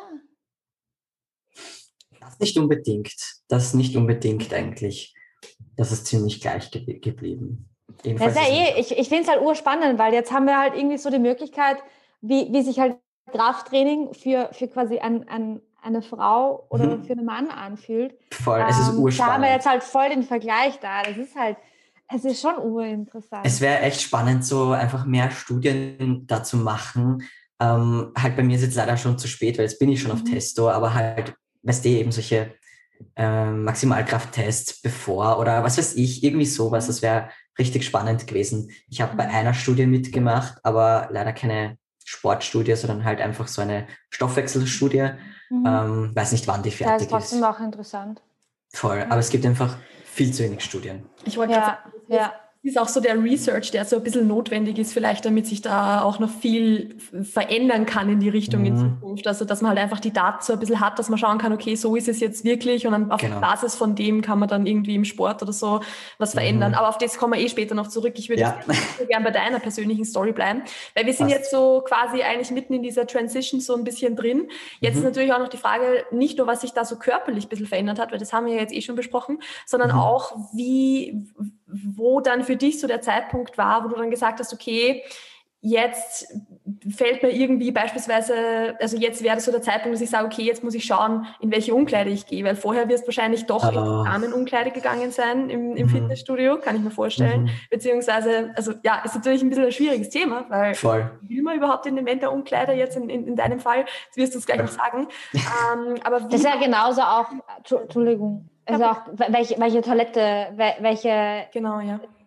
Das nicht unbedingt. Das ist nicht unbedingt eigentlich. Das ist ziemlich gleich ge- geblieben. Das ist ja eh, ich, ich finde es halt urspannend, weil jetzt haben wir halt irgendwie so die Möglichkeit, wie, wie sich halt Krafttraining für, für quasi ein, ein eine Frau oder mhm. für einen Mann anfühlt. Voll, es ist urspannend. Da haben wir jetzt halt voll den Vergleich da. Das ist halt, es ist schon urinteressant. Es wäre echt spannend, so einfach mehr Studien dazu machen. Ähm, halt bei mir ist jetzt leider schon zu spät, weil jetzt bin ich schon mhm. auf Testo, aber halt, weißt du, eben solche ähm, Maximalkrafttests bevor oder was weiß ich, irgendwie sowas, das wäre richtig spannend gewesen. Ich habe mhm. bei einer Studie mitgemacht, aber leider keine Sportstudie, sondern halt einfach so eine Stoffwechselstudie. Mhm. Ähm, weiß nicht, wann die fertig ist. Das ist trotzdem ist. Auch interessant. Voll, ja. Aber es gibt einfach viel zu wenig Studien. Ich wollte ja, sagen, ja. ist auch so der Research, der so ein bisschen notwendig ist, vielleicht damit sich da auch noch viel verändern kann in die Richtung mhm. in Zukunft. Also, dass man halt einfach die Daten so ein bisschen hat, dass man schauen kann, okay, so ist es jetzt wirklich und dann auf genau. Basis von dem kann man dann irgendwie im Sport oder so was verändern. Mhm. Aber auf das kommen wir eh später noch zurück. Ich würde ja. jetzt gerne bei deiner persönlichen Story bleiben, weil wir sind Passt. jetzt so quasi eigentlich mitten in dieser Transition so ein bisschen drin. Jetzt mhm. ist natürlich auch noch die Frage, nicht nur, was sich da so körperlich ein bisschen verändert hat, weil das haben wir ja jetzt eh schon besprochen, sondern mhm. auch, wie, wo dann für dich so der Zeitpunkt war, wo du dann gesagt hast, okay, jetzt fällt mir irgendwie beispielsweise, also jetzt wäre das so der Zeitpunkt, dass ich sage, okay, jetzt muss ich schauen, in welche Umkleide ich gehe, weil vorher wirst du wahrscheinlich doch oh. in die Damenumkleide gegangen sein im, im mhm. Fitnessstudio, kann ich mir vorstellen, mhm. beziehungsweise, also ja, ist natürlich ein bisschen ein schwieriges Thema, weil Voll. will man überhaupt in den Männerumkleider jetzt in, in, in deinem Fall, das wirst du uns gleich noch sagen. ähm, aber das ist ja genauso auch, Entschuldigung, also auch welche, welche Toilette, welche genau, ja.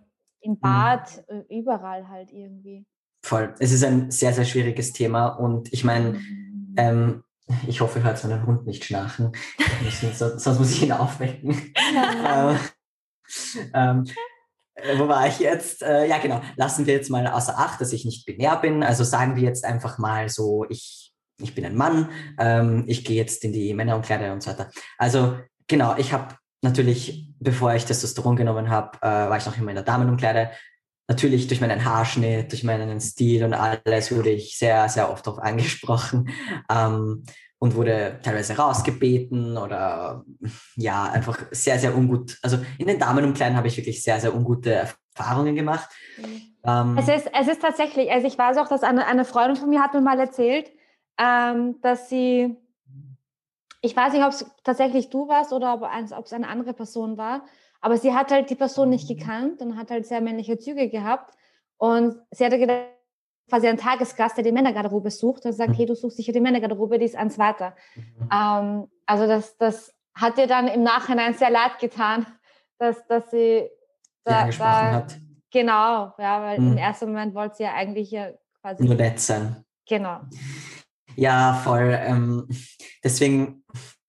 im Bad, mhm. überall halt irgendwie. Voll. Es ist ein sehr, sehr schwieriges Thema und ich meine, mhm. ähm, ich hoffe, ihr hört meinen Hund nicht schnarchen, sonst muss ich ihn aufwecken. ähm, ähm, wo war ich jetzt? Äh, ja, genau. Lassen wir jetzt mal außer Acht, dass ich nicht binär bin. Also sagen wir jetzt einfach mal so, ich, ich bin ein Mann, ähm, ich gehe jetzt in die Männerumkleide und so weiter. Also genau, ich habe natürlich, bevor ich Testosteron genommen habe, äh, war ich noch immer in der Damenumkleide. Natürlich durch meinen Haarschnitt, durch meinen Stil und alles wurde ich sehr, sehr oft darauf angesprochen ähm, und wurde teilweise rausgebeten oder ja, einfach sehr, sehr ungut. Also in den Damenumkleiden habe ich wirklich sehr, sehr ungute Erfahrungen gemacht. Mhm. Ähm, es, ist, es ist tatsächlich, also ich weiß auch, dass eine, eine Freundin von mir hat mir mal erzählt, ähm, dass sie, ich weiß nicht, ob es tatsächlich du warst oder ob, ob es eine andere Person war, aber sie hat halt die Person nicht gekannt und hat halt sehr männliche Züge gehabt. Und sie hatte gedacht, quasi ein Tagesgast, der die Männergarderobe sucht, und sagt, mhm. hey, du suchst sicher die Männergarderobe, die ist eins weiter. Mhm. Ähm, also das, das hat ihr dann im Nachhinein sehr leid getan, dass, dass sie da, angesprochen da, hat. Genau, ja, weil mhm. im ersten Moment wollte sie ja eigentlich ja quasi... Nur nett sein. Genau. Ja, voll. Ähm, deswegen,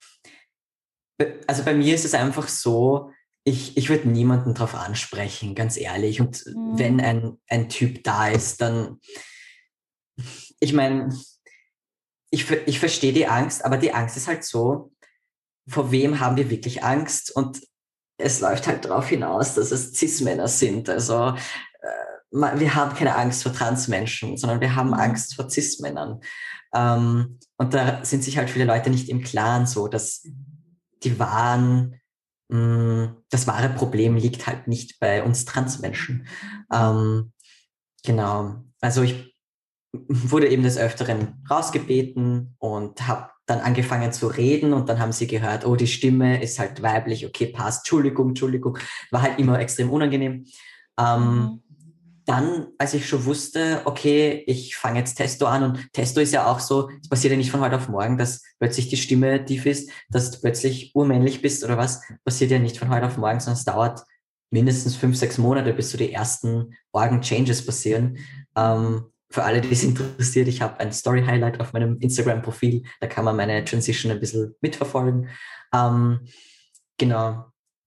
also bei mir ist es einfach so, Ich, ich würde niemanden drauf ansprechen, ganz ehrlich. Und mhm. wenn ein, ein Typ da ist, dann, ich meine, ich, ich verstehe die Angst, aber die Angst ist halt so, vor wem haben wir wirklich Angst? Und es läuft halt darauf hinaus, dass es Cis-Männer sind. Also äh, wir haben keine Angst vor Transmenschen, sondern wir haben mhm. Angst vor Cis-Männern. Ähm, und da sind sich halt viele Leute nicht im Klaren so, dass die wahren das wahre Problem liegt halt nicht bei uns Transmenschen. Ähm, genau. Also ich wurde eben des Öfteren rausgebeten und habe dann angefangen zu reden und dann haben sie gehört, oh, die Stimme ist halt weiblich, okay, passt, Entschuldigung, Entschuldigung. War halt immer extrem unangenehm. Ähm, mhm. Dann, als ich schon wusste, okay, ich fange jetzt Testo an und Testo ist ja auch so, es passiert ja nicht von heute auf morgen, dass plötzlich die Stimme tief ist, dass du plötzlich urmännlich bist oder was, passiert ja nicht von heute auf morgen, sondern es dauert mindestens fünf, sechs Monate, bis so die ersten Organ-Changes passieren. Ähm, für alle, die es interessiert, ich habe ein Story-Highlight auf meinem Instagram-Profil, da kann man meine Transition ein bisschen mitverfolgen. Ähm, genau.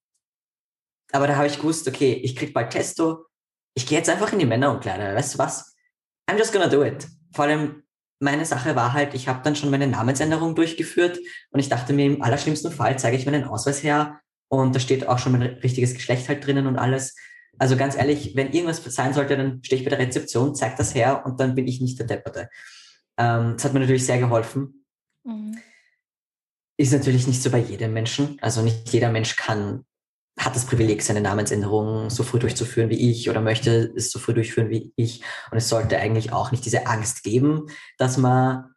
Aber da habe ich gewusst, okay, ich krieg bald Testo, ich gehe jetzt einfach in die Männerumkleide, weißt du was? I'm just gonna do it. Vor allem, meine Sache war halt, ich habe dann schon meine Namensänderung durchgeführt und ich dachte mir, im allerschlimmsten Fall zeige ich meinen Ausweis her und da steht auch schon mein richtiges Geschlecht halt drinnen und alles. Also ganz ehrlich, wenn irgendwas sein sollte, dann stehe ich bei der Rezeption, zeige das her und dann bin ich nicht der Depperte. Ähm, das hat mir natürlich sehr geholfen. Mhm. Ist natürlich nicht so bei jedem Menschen. Also nicht jeder Mensch kann hat das Privileg, seine Namensänderung so früh durchzuführen wie ich oder möchte es so früh durchführen wie ich. Und es sollte eigentlich auch nicht diese Angst geben, dass man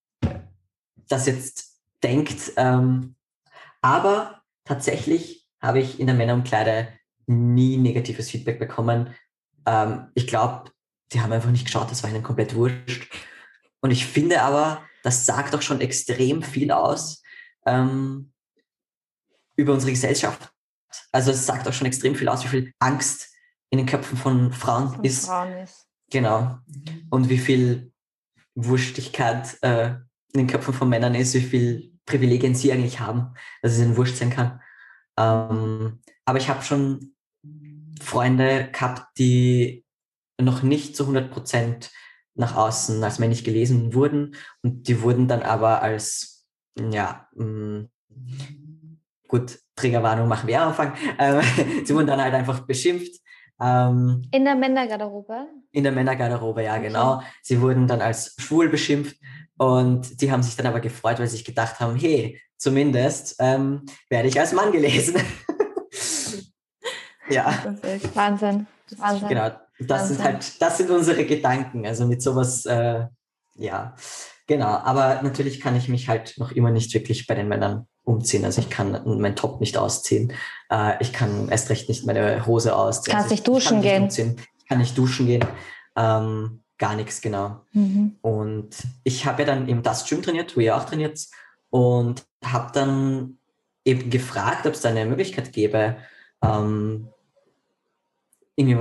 das jetzt denkt. Ähm, aber tatsächlich habe ich in der Männerumkleide nie negatives Feedback bekommen. Ähm, ich glaube, die haben einfach nicht geschaut, das war ihnen komplett wurscht. Und ich finde aber, das sagt doch schon extrem viel aus ähm, über unsere Gesellschaft. Also es sagt auch schon extrem viel aus, wie viel Angst in den Köpfen von Frauen, von ist. Frauen ist. Genau. Und wie viel Wurstigkeit äh, in den Köpfen von Männern ist, wie viel Privilegien sie eigentlich haben, dass es ihnen wurscht sein kann. Ähm, aber ich habe schon Freunde gehabt, die noch nicht zu hundert Prozent nach außen als männlich gelesen wurden und die wurden dann aber als, ja, mh, gut, Triggerwarnung machen wir am Anfang. Ähm, sie wurden dann halt einfach beschimpft. Ähm, in der Männergarderobe? In der Männergarderobe, ja, okay. Genau. Sie wurden dann als schwul beschimpft und die haben sich dann aber gefreut, weil sie sich gedacht haben, hey, zumindest ähm, werde ich als Mann gelesen. Ja. Perfekt. Wahnsinn. Wahnsinn. Genau, das Wahnsinn. sind halt, das sind unsere Gedanken. Also mit sowas, äh, ja, genau. Aber natürlich kann ich mich halt noch immer nicht wirklich bei den Männern umziehen. Also ich kann meinen Top nicht ausziehen. Äh, ich kann erst recht nicht meine Hose ausziehen. Kannst also nicht duschen ich, ich gehen. Umziehen. Ich kann nicht duschen gehen. Ähm, gar nichts, genau. Mhm. Und ich habe ja dann eben das Gym trainiert, wo ihr auch trainiert, und habe dann eben gefragt, ob es da eine Möglichkeit gäbe, ähm, irgendwie was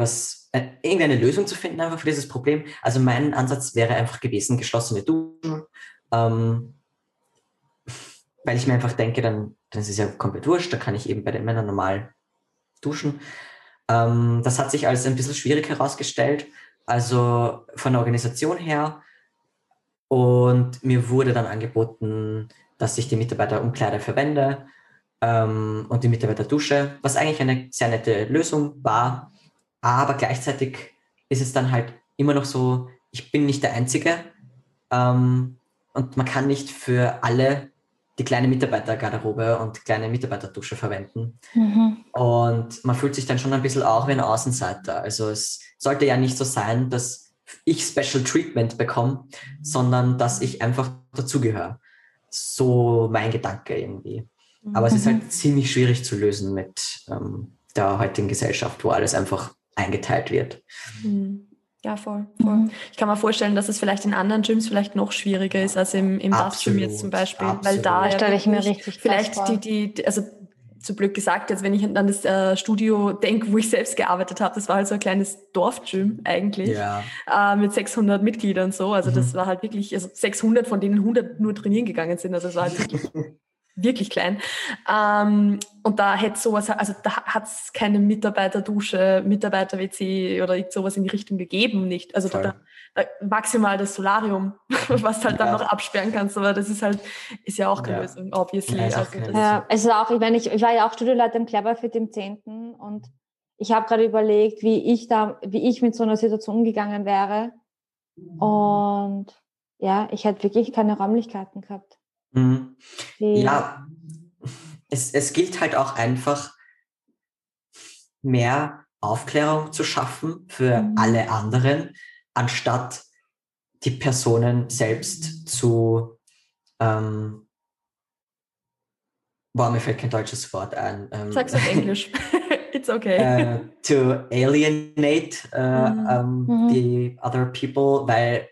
äh, irgendeine Lösung zu finden einfach für dieses Problem. Also mein Ansatz wäre einfach gewesen, geschlossene Duschen, ähm, weil ich mir einfach denke, dann, dann ist es ja komplett wurscht, da kann ich eben bei den Männern normal duschen. Ähm, das hat sich als ein bisschen schwierig herausgestellt, also von der Organisation her. Und mir wurde dann angeboten, dass ich die Mitarbeiterumkleide verwende ähm, und die Mitarbeiterdusche, was eigentlich eine sehr nette Lösung war. Aber gleichzeitig ist es dann halt immer noch so, ich bin nicht der Einzige ähm, und man kann nicht für alle die kleine Mitarbeitergarderobe und kleine Mitarbeiterdusche verwenden. Mhm. Und man fühlt sich dann schon ein bisschen auch wie ein Außenseiter. Also es sollte ja nicht so sein, dass ich Special Treatment bekomme, sondern dass ich einfach dazugehöre. So mein Gedanke irgendwie. Aber es ist halt ziemlich schwierig zu lösen mit ähm, der heutigen Gesellschaft, wo alles einfach eingeteilt wird. Ja, voll, voll. Mhm. Ich kann mir vorstellen, dass es vielleicht in anderen Gyms vielleicht noch schwieriger ist als im, im Buff-Gym jetzt zum Beispiel. Absolut. Weil da ja stelle ich mir richtig vielleicht die, die, also zu blöd gesagt, jetzt wenn ich an das äh, Studio denke, wo ich selbst gearbeitet habe, das war halt so ein kleines Dorfgym eigentlich, ja. äh, mit sechshundert Mitgliedern so. Also mhm. das war halt wirklich, also sechshundert, von denen hundert nur trainieren gegangen sind. Also es war halt wirklich wirklich klein. Ähm, und da hätte sowas, also da hat es keine Mitarbeiterdusche, Mitarbeiter-W C oder sowas in die Richtung gegeben, nicht. Also da, da maximal das Solarium, was du halt dann ja. noch absperren kannst, aber das ist halt, ist ja auch keine ja. Lösung, obviously. Ja, also das ja, es ist auch, ich meine, ich, ich war ja auch Studioleiter im Cleverfit im zehnten und ich habe gerade überlegt, wie ich da, wie ich mit so einer Situation umgegangen wäre. Und ja, ich hätte wirklich keine Räumlichkeiten gehabt. Mhm. Ja, es, es gilt halt auch einfach, mehr Aufklärung zu schaffen für mhm. alle anderen, anstatt die Personen selbst zu, ähm, boah, mir fällt kein deutsches Wort ein. Ähm, Sag's auf Englisch. It's okay. Uh, to alienate uh, mhm. um, the other people, weil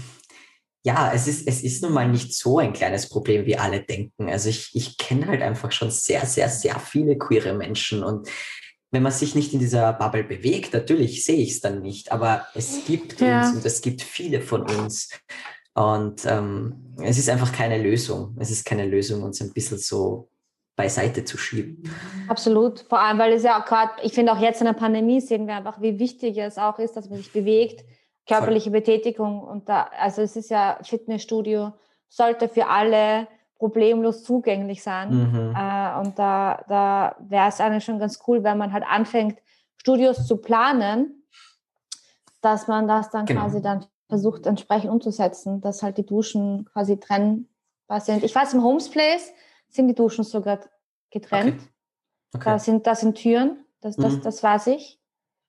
ja, es ist, es ist nun mal nicht so ein kleines Problem, wie alle denken. Also ich, ich kenne halt einfach schon sehr, sehr, sehr viele queere Menschen und wenn man sich nicht in dieser Bubble bewegt, natürlich sehe ich es dann nicht, aber es gibt ja. uns und es gibt viele von uns und ähm, es ist einfach keine Lösung. Es ist keine Lösung, uns ein bisschen so beiseite zu schieben. Absolut, vor allem, weil es ja auch gerade, ich finde auch jetzt in der Pandemie sehen wir einfach, wie wichtig es auch ist, dass man sich bewegt, körperliche Voll. Betätigung und da, also es ist ja Fitnessstudio, sollte für alle problemlos zugänglich sein Mhm. äh, und da, da wäre es eigentlich schon ganz cool, wenn man halt anfängt, Studios zu planen, dass man das dann genau. quasi dann versucht entsprechend umzusetzen, dass halt die Duschen quasi trennbar sind. Ich weiß, im Homesplace sind die Duschen sogar getrennt. Okay. Okay. Da sind, da sind Türen, das, das, mhm. das weiß ich.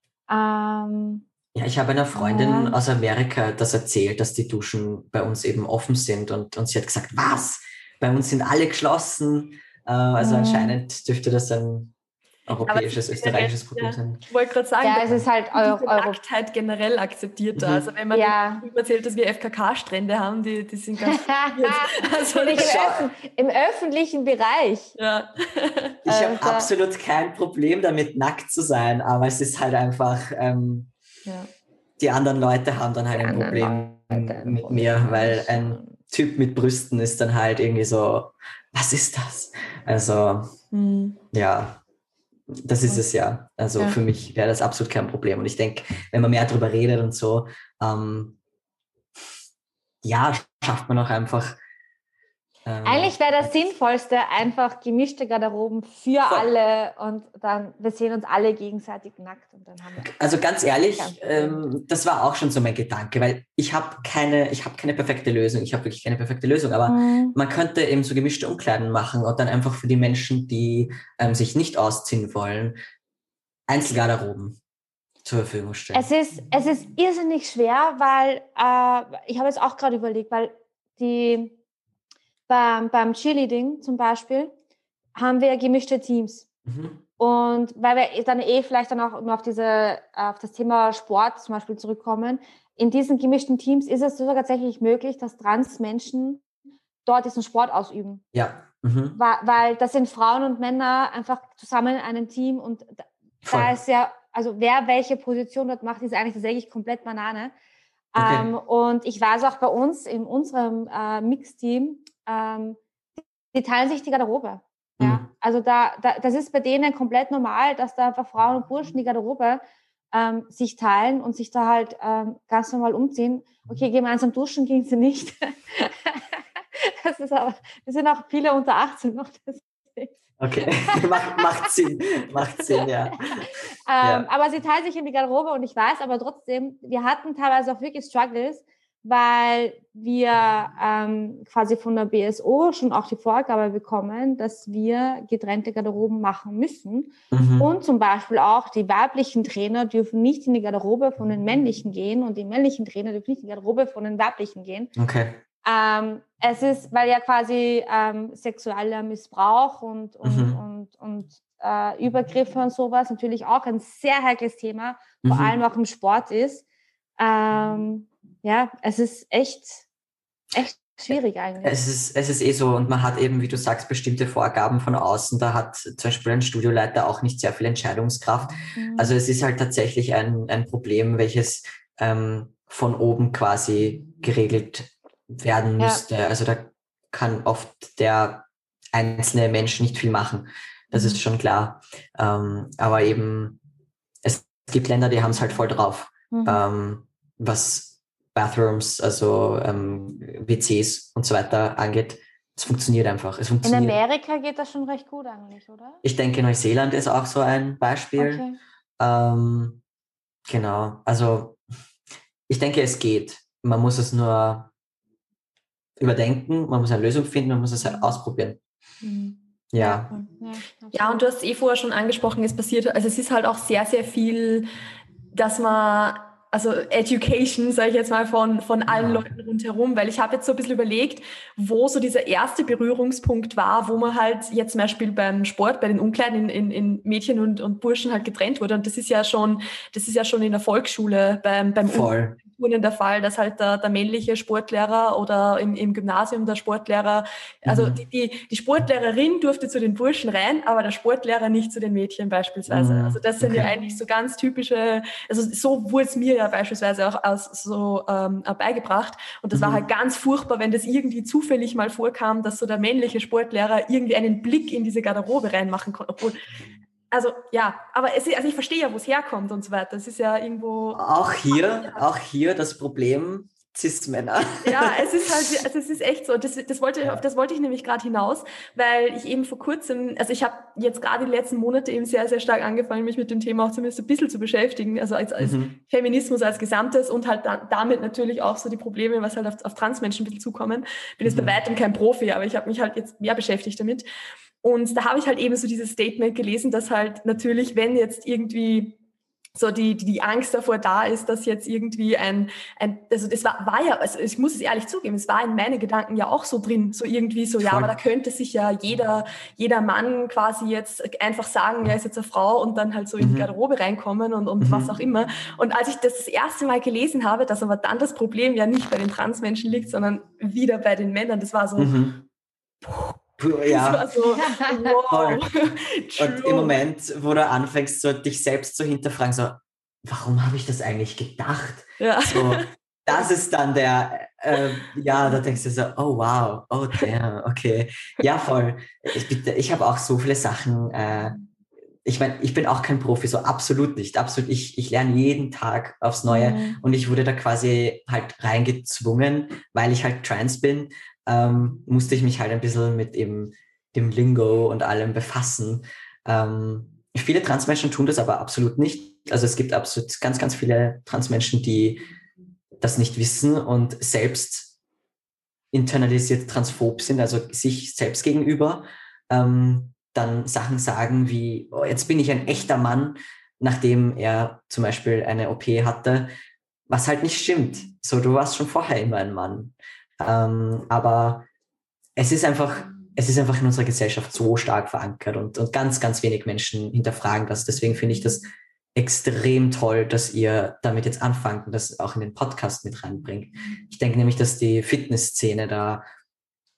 Ähm, ja, ich habe einer Freundin ja. aus Amerika das erzählt, dass die Duschen bei uns eben offen sind und, und sie hat gesagt, was? Bei uns sind alle geschlossen. Äh, also mhm. anscheinend dürfte das ein europäisches, österreichisches Problem ja, sein. Ich wollte gerade sagen, ja, es ist halt Euro- Nacktheit generell akzeptierter. Mhm. Also wenn man ja. erzählt, dass wir F K K-Strände haben, die, die sind ganz also im, Öffn- im öffentlichen Bereich. Ja. Ich habe also. absolut kein Problem damit, nackt zu sein, aber es ist halt einfach, ähm, ja. die anderen Leute haben dann halt die ein Problem Leute, mit Problem. mir, weil ein Typ mit Brüsten ist dann halt irgendwie so, was ist das? Also, mhm. ja. Das ist es ja. Also ja. für mich wäre das absolut kein Problem. Und ich denke, wenn man mehr darüber redet und so, ähm, ja, schafft man auch einfach. Ähm, Eigentlich wäre das Sinnvollste einfach gemischte Garderoben für voll. alle und dann, wir sehen uns alle gegenseitig nackt. Und dann haben wir also ganz ehrlich, ähm, das war auch schon so mein Gedanke, weil ich habe keine, ich habe keine perfekte Lösung. Ich habe wirklich keine perfekte Lösung, aber mhm. man könnte eben so gemischte Umkleiden machen und dann einfach für die Menschen, die ähm, sich nicht ausziehen wollen, Einzelgarderoben zur Verfügung stellen. Es ist, es ist irrsinnig schwer, weil äh, ich habe jetzt auch gerade überlegt, weil die beim, beim Cheerleading zum Beispiel haben wir gemischte Teams. Mhm. Und weil wir dann eh vielleicht dann auch immer auf, diese, auf das Thema Sport zum Beispiel zurückkommen, in diesen gemischten Teams ist es sogar tatsächlich möglich, dass Trans-Menschen dort diesen Sport ausüben. Ja. Mhm. Weil, weil das sind Frauen und Männer einfach zusammen in einem Team und da, da ist ja also wer welche Position dort macht, ist eigentlich tatsächlich komplett Banane. Okay. Ähm, und ich weiß auch bei uns, in unserem äh, Mixteam, ähm, die teilen sich die Garderobe. Ja? Mhm. Also da, da, das ist bei denen komplett normal, dass da einfach Frauen und Burschen die Garderobe ähm, sich teilen und sich da halt ähm, ganz normal umziehen. Okay, gemeinsam duschen ging sie nicht. Das ist aber, wir sind auch viele unter achtzehn noch. Okay, macht, macht Sinn, macht Sinn, ja. ähm, ja. Aber sie teilen sich in die Garderobe und ich weiß aber trotzdem, wir hatten teilweise auch wirklich Struggles, weil wir ähm, quasi von der B S O schon auch die Vorgabe bekommen, dass wir getrennte Garderoben machen müssen. Mhm. Und zum Beispiel auch die weiblichen Trainer dürfen nicht in die Garderobe von den männlichen gehen und die männlichen Trainer dürfen nicht in die Garderobe von den weiblichen gehen. Okay. Ähm, es ist, weil ja quasi ähm, sexueller Missbrauch und, und, mhm. und, und äh, Übergriffe und sowas natürlich auch ein sehr heikles Thema, vor mhm. allem auch im Sport ist. Ähm, ja, es ist echt, echt schwierig eigentlich. Es ist, es ist eh so, und man hat eben, wie du sagst, bestimmte Vorgaben von außen. Da hat zum Beispiel ein Studioleiter auch nicht sehr viel Entscheidungskraft. Mhm. Also es ist halt tatsächlich ein, ein Problem, welches ähm, von oben quasi geregelt werden müsste. Ja. Also da kann oft der einzelne Mensch nicht viel machen. Das mhm. ist schon klar. Ähm, aber eben, es gibt Länder, die haben es halt voll drauf. Mhm. Ähm, was Bathrooms, also ähm, W Cs und so weiter angeht. Es funktioniert einfach. Es funktioniert. In Amerika geht das schon recht gut eigentlich, oder? Ich denke, Neuseeland ist auch so ein Beispiel. Okay. Ähm, genau. Also ich denke, es geht. Man muss es nur überdenken, man muss eine Lösung finden, man muss es halt ausprobieren. Mhm. Ja. Ja. Ja, und du hast es eh vorher schon angesprochen, es passiert, also es ist halt auch sehr, sehr viel, dass man, also Education, sage ich jetzt mal, von, von allen ja. Leuten rundherum, weil ich habe jetzt so ein bisschen überlegt, wo so dieser erste Berührungspunkt war, wo man halt jetzt zum Beispiel beim Sport, bei den Umkleiden in, in, in Mädchen und, und Burschen halt getrennt wurde. Und das ist ja schon, das ist ja schon in der Volksschule beim, beim Voll. Turnen der Fall, dass halt der, der männliche Sportlehrer oder im, im Gymnasium der Sportlehrer, also mhm. die, die, die Sportlehrerin durfte zu den Burschen rein, aber der Sportlehrer nicht zu den Mädchen beispielsweise. Mhm. Also das sind okay. ja eigentlich so ganz typische, also so wurde es mir ja beispielsweise auch aus, so ähm, beigebracht. Und das mhm. war halt ganz furchtbar, wenn das irgendwie zufällig mal vorkam, dass so der männliche Sportlehrer irgendwie einen Blick in diese Garderobe reinmachen konnte, obwohl Also ja, aber es ist, also ich verstehe ja, wo es herkommt und so weiter. Es ist ja irgendwo... Auch hier, auch hier das Problem, Cis-Männer. Ja, es ist halt, also es ist echt so. Das, das wollte, ja. Auf das wollte ich nämlich gerade hinaus, weil ich eben vor kurzem, also ich habe jetzt gerade die letzten Monate eben sehr, sehr stark angefangen, mich mit dem Thema auch zumindest ein bisschen zu beschäftigen, also als, als mhm. Feminismus als Gesamtes und halt da, damit natürlich auch so die Probleme, was halt auf, auf Transmenschen ein bisschen zukommen. Bin jetzt mhm. bei weitem kein Profi, aber ich habe mich halt jetzt mehr beschäftigt damit. Und da habe ich halt eben so dieses Statement gelesen, dass halt natürlich, wenn jetzt irgendwie so die, die, die Angst davor da ist, dass jetzt irgendwie ein, ein also das war, war ja, also ich muss es ehrlich zugeben, es war in meine Gedanken ja auch so drin, so irgendwie so, ja, aber da könnte sich ja jeder, jeder Mann quasi jetzt einfach sagen, er ist jetzt eine Frau und dann halt so in die Garderobe reinkommen und, und mhm. was auch immer. Und als ich das das erste Mal gelesen habe, dass aber dann das Problem ja nicht bei den Transmenschen liegt, sondern wieder bei den Männern, das war so, mhm. Ja. Das war so, wow. Und im Moment, wo du anfängst, so dich selbst zu hinterfragen, so, warum habe ich das eigentlich gedacht? Ja. So, das ist dann der, äh, ja, da denkst du so, oh wow, oh damn, okay. Ja, voll. Ich, bitte, ich habe auch so viele Sachen, äh, ich meine, ich bin auch kein Profi, so absolut nicht, absolut. Ich, ich lerne jeden Tag aufs Neue mhm. und ich wurde da quasi halt reingezwungen, weil ich halt trans bin. Ähm, musste ich mich halt ein bisschen mit eben dem Lingo und allem befassen. Ähm, viele Transmenschen tun das aber absolut nicht. Also es gibt absolut ganz, ganz viele Transmenschen, die das nicht wissen und selbst internalisiert transphob sind, also sich selbst gegenüber, ähm, dann Sachen sagen wie, oh, jetzt bin ich ein echter Mann, nachdem er zum Beispiel eine O P hatte, was halt nicht stimmt. So, du warst schon vorher immer ein Mann. Ähm, aber es ist einfach, es ist einfach in unserer Gesellschaft so stark verankert und, und ganz, ganz wenig Menschen hinterfragen das. Deswegen finde ich das extrem toll, dass ihr damit jetzt anfangt und das auch in den Podcast mit reinbringt. Ich denke nämlich, dass die Fitnessszene da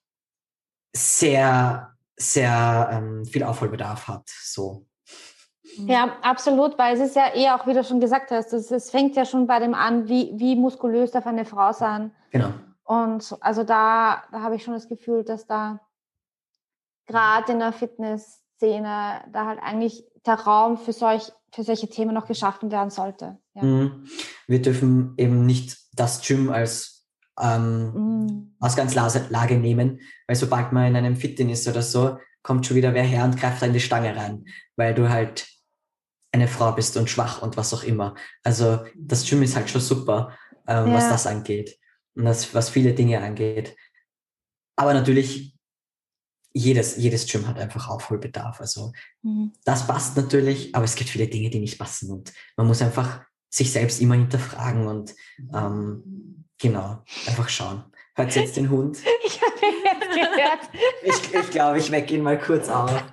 sehr, sehr ähm, viel Aufholbedarf hat. So. Ja, absolut, weil es ist ja eh auch, wie du schon gesagt hast, es, es fängt ja schon bei dem an, wie, wie muskulös darf eine Frau sein. Genau. Und also da, da habe ich schon das Gefühl, dass da gerade in der Fitnessszene da halt eigentlich der Raum für, solch, für solche Themen noch geschaffen werden sollte. Ja. Mhm. Wir dürfen eben nicht das Gym als ähm, Mhm. Ausgangslage nehmen, weil sobald man in einem Fitting ist oder so, kommt schon wieder wer her und greift da in die Stange rein, weil du halt eine Frau bist und schwach und was auch immer. Also das Gym ist halt schon super, ähm, Ja. was das angeht und das, was viele Dinge angeht. Aber natürlich, jedes, jedes Gym hat einfach Aufholbedarf. Also Mhm. das passt natürlich, aber es gibt viele Dinge, die nicht passen und man muss einfach sich selbst immer hinterfragen und ähm, genau, einfach schauen. Hört jetzt den Hund? Ich habe ihn jetzt gehört. Ich, ich glaube, ich wecke ihn mal kurz auf.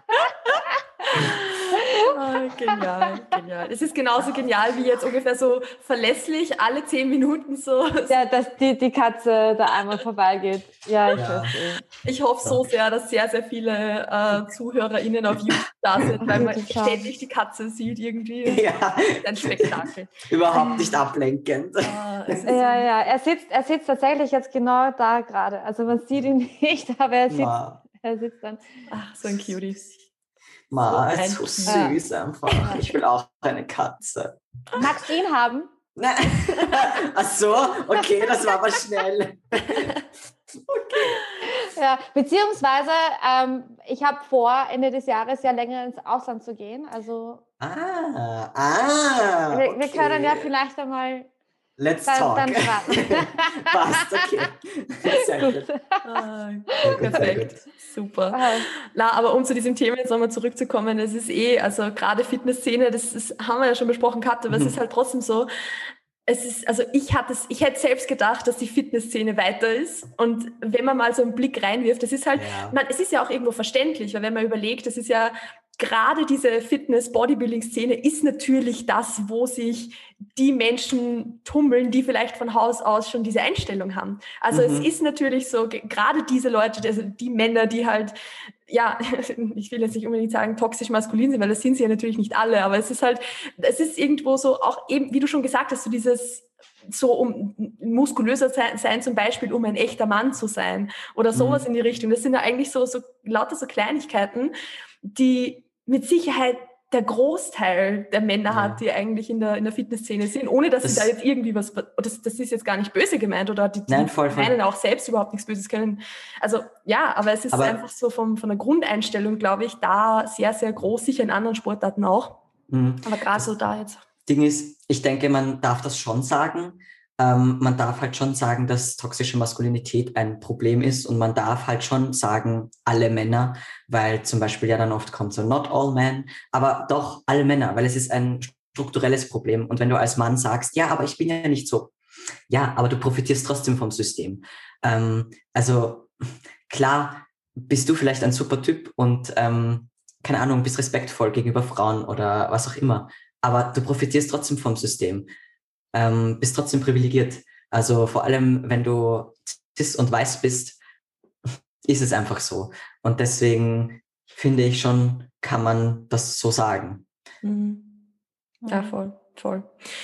Oh, genial, genial. Es ist genauso genial wie jetzt ungefähr so verlässlich alle zehn Minuten so. Ja, dass die, die Katze da einmal vorbeigeht. Ja, ich Ja. verstehe. Ich hoffe so sehr, dass sehr, sehr viele äh, ZuhörerInnen auf YouTube da sind, weil man YouTube schauen. ständig die Katze sieht irgendwie. Ja, Ein Spektakel. überhaupt nicht ablenkend. Ah, es ist Ja, ja, er sitzt, er sitzt tatsächlich jetzt genau da gerade. Also man sieht ihn nicht, aber er sitzt, Ma, er sitzt dann. Ach, so ein Cutie. Ma, So ist so ein süß einfach. Ich will auch eine Katze. Magst du ihn haben? Nein. Ach so, okay, das war aber schnell. Ja, beziehungsweise ähm, ich habe vor, Ende des Jahres ja länger ins Ausland zu gehen. Also Ah, ah. wir, Okay. wir können ja vielleicht einmal Let's dann, talk. dann schreiben. Passt, okay. Sehr gut. Ah, Sehr gut, sehr perfekt. gut. Super. Ah, Na, aber um zu diesem Thema jetzt nochmal zurückzukommen, es ist eh, also gerade Fitnessszene, das ist, haben wir ja schon besprochen gehabt, aber Mhm. es ist halt trotzdem so, es ist, also ich hatte es, ich hätte selbst gedacht, dass die Fitnessszene weiter ist. Und wenn man mal so einen Blick reinwirft, das ist halt, Ja. man, es ist ja auch irgendwo verständlich, weil wenn man überlegt, das ist ja gerade diese Fitness-Bodybuilding-Szene ist natürlich das, wo sich die Menschen tummeln, die vielleicht von Haus aus schon diese Einstellung haben. Also Mhm. es ist natürlich so, ge- gerade diese Leute, also die Männer, die halt, ja, ich will jetzt nicht unbedingt sagen toxisch maskulin sind, weil das sind sie ja natürlich nicht alle, aber es ist halt, es ist irgendwo so auch eben, wie du schon gesagt hast, so dieses so um muskulöser sein, sein zum Beispiel, um ein echter Mann zu sein oder sowas Mhm. in die Richtung. Das sind ja eigentlich so, so lauter so Kleinigkeiten, die mit Sicherheit der Großteil der Männer Ja. hat, die eigentlich in der, in der Fitnessszene sind, ohne dass Das- sie da jetzt irgendwie was, das, das ist jetzt gar nicht böse gemeint oder die, die Nein, voll, voll. meinen auch selbst überhaupt nichts Böses können. Also ja, aber es ist Aber- einfach so vom, von der Grundeinstellung, glaube ich, da sehr, sehr groß, sicher in anderen Sportarten auch. Mhm. Aber gerade so da jetzt. Ding ist, ich denke, man darf das schon sagen. Ähm, man darf halt schon sagen, dass toxische Maskulinität ein Problem ist und man darf halt schon sagen, alle Männer, weil zum Beispiel ja dann oft kommt so not all men, aber doch alle Männer, weil es ist ein strukturelles Problem. Und wenn du als Mann sagst, ja, aber ich bin ja nicht so, ja, aber du profitierst trotzdem vom System. Ähm, also klar bist du vielleicht ein super Typ und ähm, keine Ahnung, bist respektvoll gegenüber Frauen oder was auch immer, aber du profitierst trotzdem vom System. Ähm, bist trotzdem privilegiert. Also vor allem, wenn du cis und weiß bist, ist es einfach so. Und deswegen finde ich schon, kann man das so sagen. Mhm. Ja, voll, voll.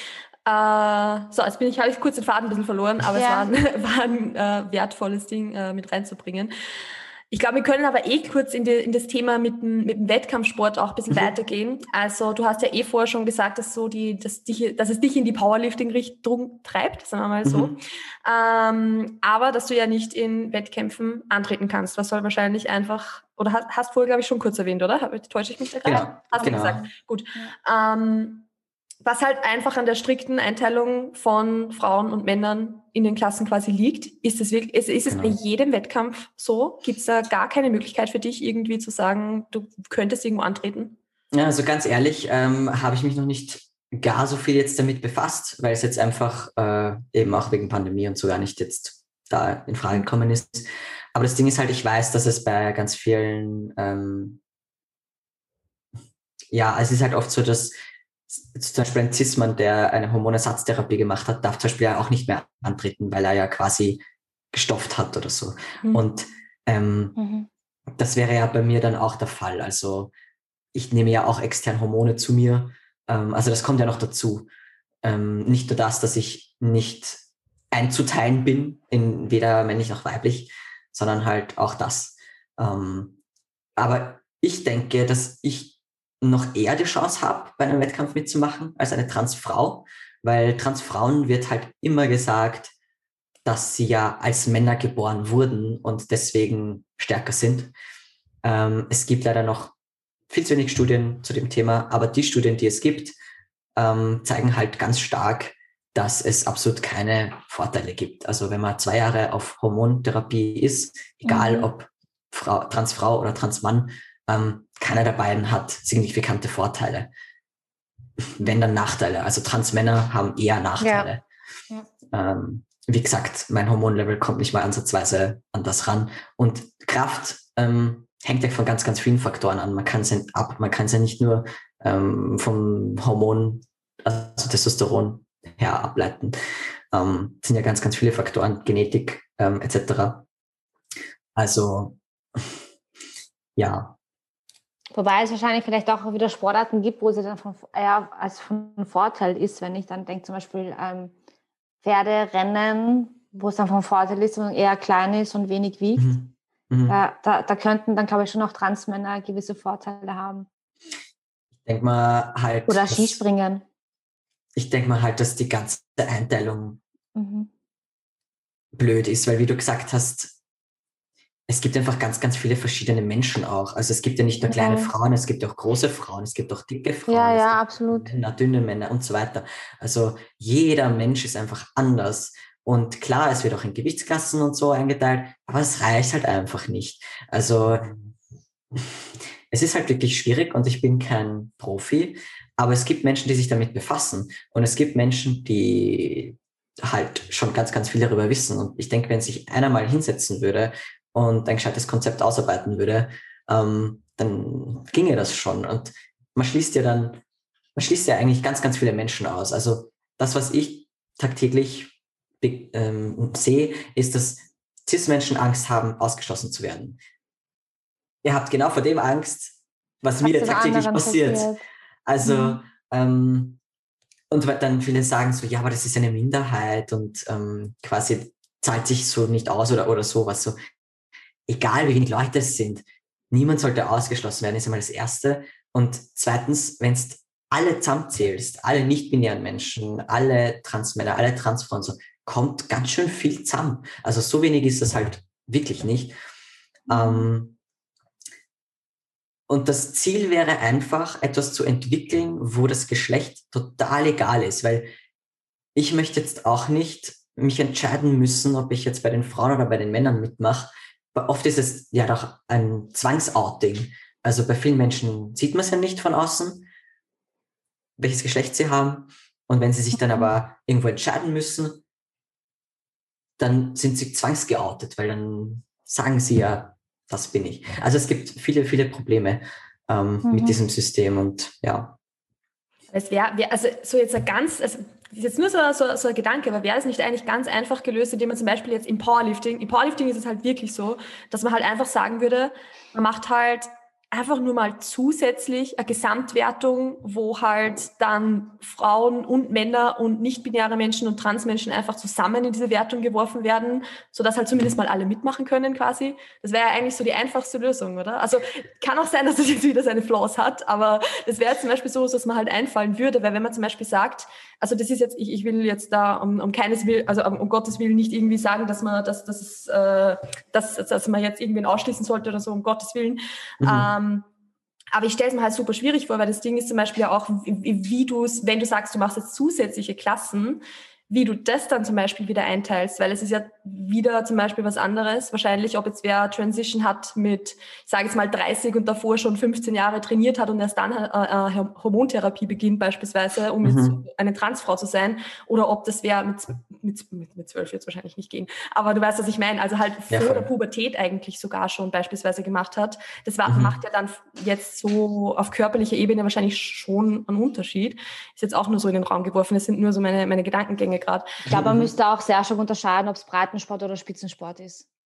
Äh, so, jetzt bin ich, habe ich kurz den Faden ein bisschen verloren, aber Ja. es war ein, war ein äh, wertvolles Ding äh, mit reinzubringen. Ich glaube, wir können aber eh kurz in, die, in das Thema mit dem, mit dem Wettkampfsport auch ein bisschen Mhm. weitergehen. Also du hast ja eh vorher schon gesagt, dass, so die, dass, dich, dass es dich in die Powerlifting-Richtung treibt, sagen wir mal so. Mhm. Ähm, aber dass du ja nicht in Wettkämpfen antreten kannst. Was soll wahrscheinlich einfach, oder hast, hast vorher, glaube ich, schon kurz erwähnt, oder? Hab- Täusche ich mich da gerade? Genau, Hast du genau. gesagt. Gut. Ähm, was halt einfach an der strikten Einteilung von Frauen und Männern in den Klassen quasi liegt, ist es wirklich, ist, ist es Genau. bei jedem Wettkampf so? Gibt es da gar keine Möglichkeit für dich, irgendwie zu sagen, du könntest irgendwo antreten? Ja, also ganz ehrlich, ähm, habe ich mich noch nicht gar so viel jetzt damit befasst, weil es jetzt einfach äh, eben auch wegen Pandemie und so gar nicht jetzt da in Frage gekommen ist. Aber das Ding ist halt, ich weiß, dass es bei ganz vielen, ähm, ja, es ist halt oft so, dass zum Beispiel ein Cis-Mann, der eine Hormonersatztherapie gemacht hat, darf zum Beispiel ja auch nicht mehr antreten, weil er ja quasi gestofft hat oder so. Hm. Und ähm, Mhm. das wäre ja bei mir dann auch der Fall. Also ich nehme ja auch extern Hormone zu mir. Ähm, also das kommt ja noch dazu. Ähm, nicht nur das, dass ich nicht einzuteilen bin, in weder männlich noch weiblich, sondern halt auch das. Ähm, aber ich denke, dass ich noch eher die Chance habe, bei einem Wettkampf mitzumachen, als eine Transfrau, weil Transfrauen wird halt immer gesagt, dass sie ja als Männer geboren wurden und deswegen stärker sind. Ähm, es gibt leider noch viel zu wenig Studien zu dem Thema, aber die Studien, die es gibt, ähm, zeigen halt ganz stark, dass es absolut keine Vorteile gibt. Also wenn man zwei Jahre auf Hormontherapie ist, egal Mhm. ob Frau, Transfrau oder Transmann, ähm, keiner der beiden hat signifikante Vorteile. Wenn dann Nachteile. Also Transmänner haben eher Nachteile. Ja. Ja. Ähm, wie gesagt, mein Hormonlevel kommt nicht mal ansatzweise an das ran. Und Kraft ähm, hängt ja von ganz, ganz vielen Faktoren an. Man kann es ja ab, man kann es ja nicht nur ähm, vom Hormon, also Testosteron her ableiten. Ähm, sind ja ganz, ganz viele Faktoren, Genetik ähm, et cetera. Also ja. Wobei es wahrscheinlich vielleicht auch wieder Sportarten gibt, wo sie dann von, eher als von Vorteil ist, wenn ich dann denke, zum Beispiel ähm, Pferderennen, wo es dann von Vorteil ist, wenn man eher klein ist und wenig wiegt. Mhm. Mhm. Da, da, da könnten dann, glaube ich, schon auch Transmänner gewisse Vorteile haben. Ich denke mal halt. Oder dass, Skispringen. Ich denke mal halt, dass die ganze Einteilung Mhm. blöd ist, weil wie du gesagt hast, es gibt einfach ganz, ganz viele verschiedene Menschen auch. Also es gibt ja nicht nur kleine Ja. Frauen, es gibt auch große Frauen, es gibt auch dicke Frauen, Ja, es ja, gibt absolut. Männer, dünne Männer und so weiter. Also jeder Mensch ist einfach anders. Und klar, es wird auch in Gewichtsklassen und so eingeteilt, aber es reicht halt einfach nicht. Also es ist halt wirklich schwierig und ich bin kein Profi, aber es gibt Menschen, die sich damit befassen. Und es gibt Menschen, die halt schon ganz, ganz viel darüber wissen. Und ich denke, wenn sich einer mal hinsetzen würde und ein gescheites Konzept ausarbeiten würde, ähm, dann ginge das schon. Und man schließt ja dann, man schließt ja eigentlich ganz, ganz viele Menschen aus. Also das, was ich tagtäglich ähm, sehe, ist, dass Cis-Menschen Angst haben, ausgeschlossen zu werden. Ihr habt genau vor dem Angst, was, was mir tagtäglich passiert. passiert. Also, mhm. ähm, und dann viele sagen so, ja, aber das ist eine Minderheit und ähm, quasi zahlt sich so nicht aus oder, oder sowas. So, egal wie wenig Leute es sind, niemand sollte ausgeschlossen werden, ist einmal das Erste. Und zweitens, wenn es alle zusammenzählst, alle nicht-binären Menschen, alle Transmänner, alle Transfrauen, so, kommt ganz schön viel zusammen. Also so wenig ist das halt wirklich nicht. Mhm. Ähm, Und das Ziel wäre einfach, etwas zu entwickeln, wo das Geschlecht total egal ist, weil ich möchte jetzt auch nicht mich entscheiden müssen, ob ich jetzt bei den Frauen oder bei den Männern mitmache. Oft ist es ja doch ein Zwangsouting. Also bei vielen Menschen sieht man es ja nicht von außen, welches Geschlecht sie haben. Und wenn sie sich dann aber irgendwo entscheiden müssen, dann sind sie zwangsgeoutet, weil dann sagen sie ja, das bin ich. Also es gibt viele, viele Probleme ähm, mhm. mit diesem System und ja. Es wäre, also so jetzt ein ganz, also das ist jetzt nur so, so, so ein Gedanke, aber wäre es nicht eigentlich ganz einfach gelöst, indem man zum Beispiel jetzt im Powerlifting, im Powerlifting ist es halt wirklich so, dass man halt einfach sagen würde, man macht halt einfach nur mal zusätzlich eine Gesamtwertung, wo halt dann Frauen und Männer und nicht-binäre Menschen und Transmenschen einfach zusammen in diese Wertung geworfen werden, sodass halt zumindest mal alle mitmachen können quasi. Das wäre ja eigentlich so die einfachste Lösung, oder? Also kann auch sein, dass das jetzt wieder seine Flaws hat, aber das wäre zum Beispiel so, dass man halt einfallen würde, weil wenn man zum Beispiel sagt, also das ist jetzt, ich, ich will jetzt da um, um keines Willen, also um, um Gottes Willen nicht irgendwie sagen, dass man, dass, dass, es, äh, dass, dass man jetzt irgendwen ausschließen sollte oder so, um Gottes Willen. Mhm. Ähm, aber ich stelle es mir halt super schwierig vor, weil das Ding ist zum Beispiel ja auch, wie, wie du es, wenn du sagst, du machst jetzt zusätzliche Klassen, wie du das dann zum Beispiel wieder einteilst, weil es ist ja wieder zum Beispiel was anderes. Wahrscheinlich, ob jetzt wer Transition hat mit, ich sage jetzt mal dreißig und davor schon fünfzehn Jahre trainiert hat und erst dann äh, Hormontherapie beginnt beispielsweise, um mhm. jetzt eine Transfrau zu sein, oder ob das wer mit, mit, mit, mit zwölf wird es wahrscheinlich nicht gehen. Aber du weißt, was ich meine. Also halt vor ja, der Pubertät eigentlich sogar schon beispielsweise gemacht hat. Das war, mhm. macht ja dann jetzt so auf körperlicher Ebene wahrscheinlich schon einen Unterschied. Ist jetzt auch nur so in den Raum geworfen. Das sind nur so meine, meine Gedankengänge gerade. Ich glaube, man müsste auch sehr stark unterscheiden, ob es Breitensport oder Spitzensport ist.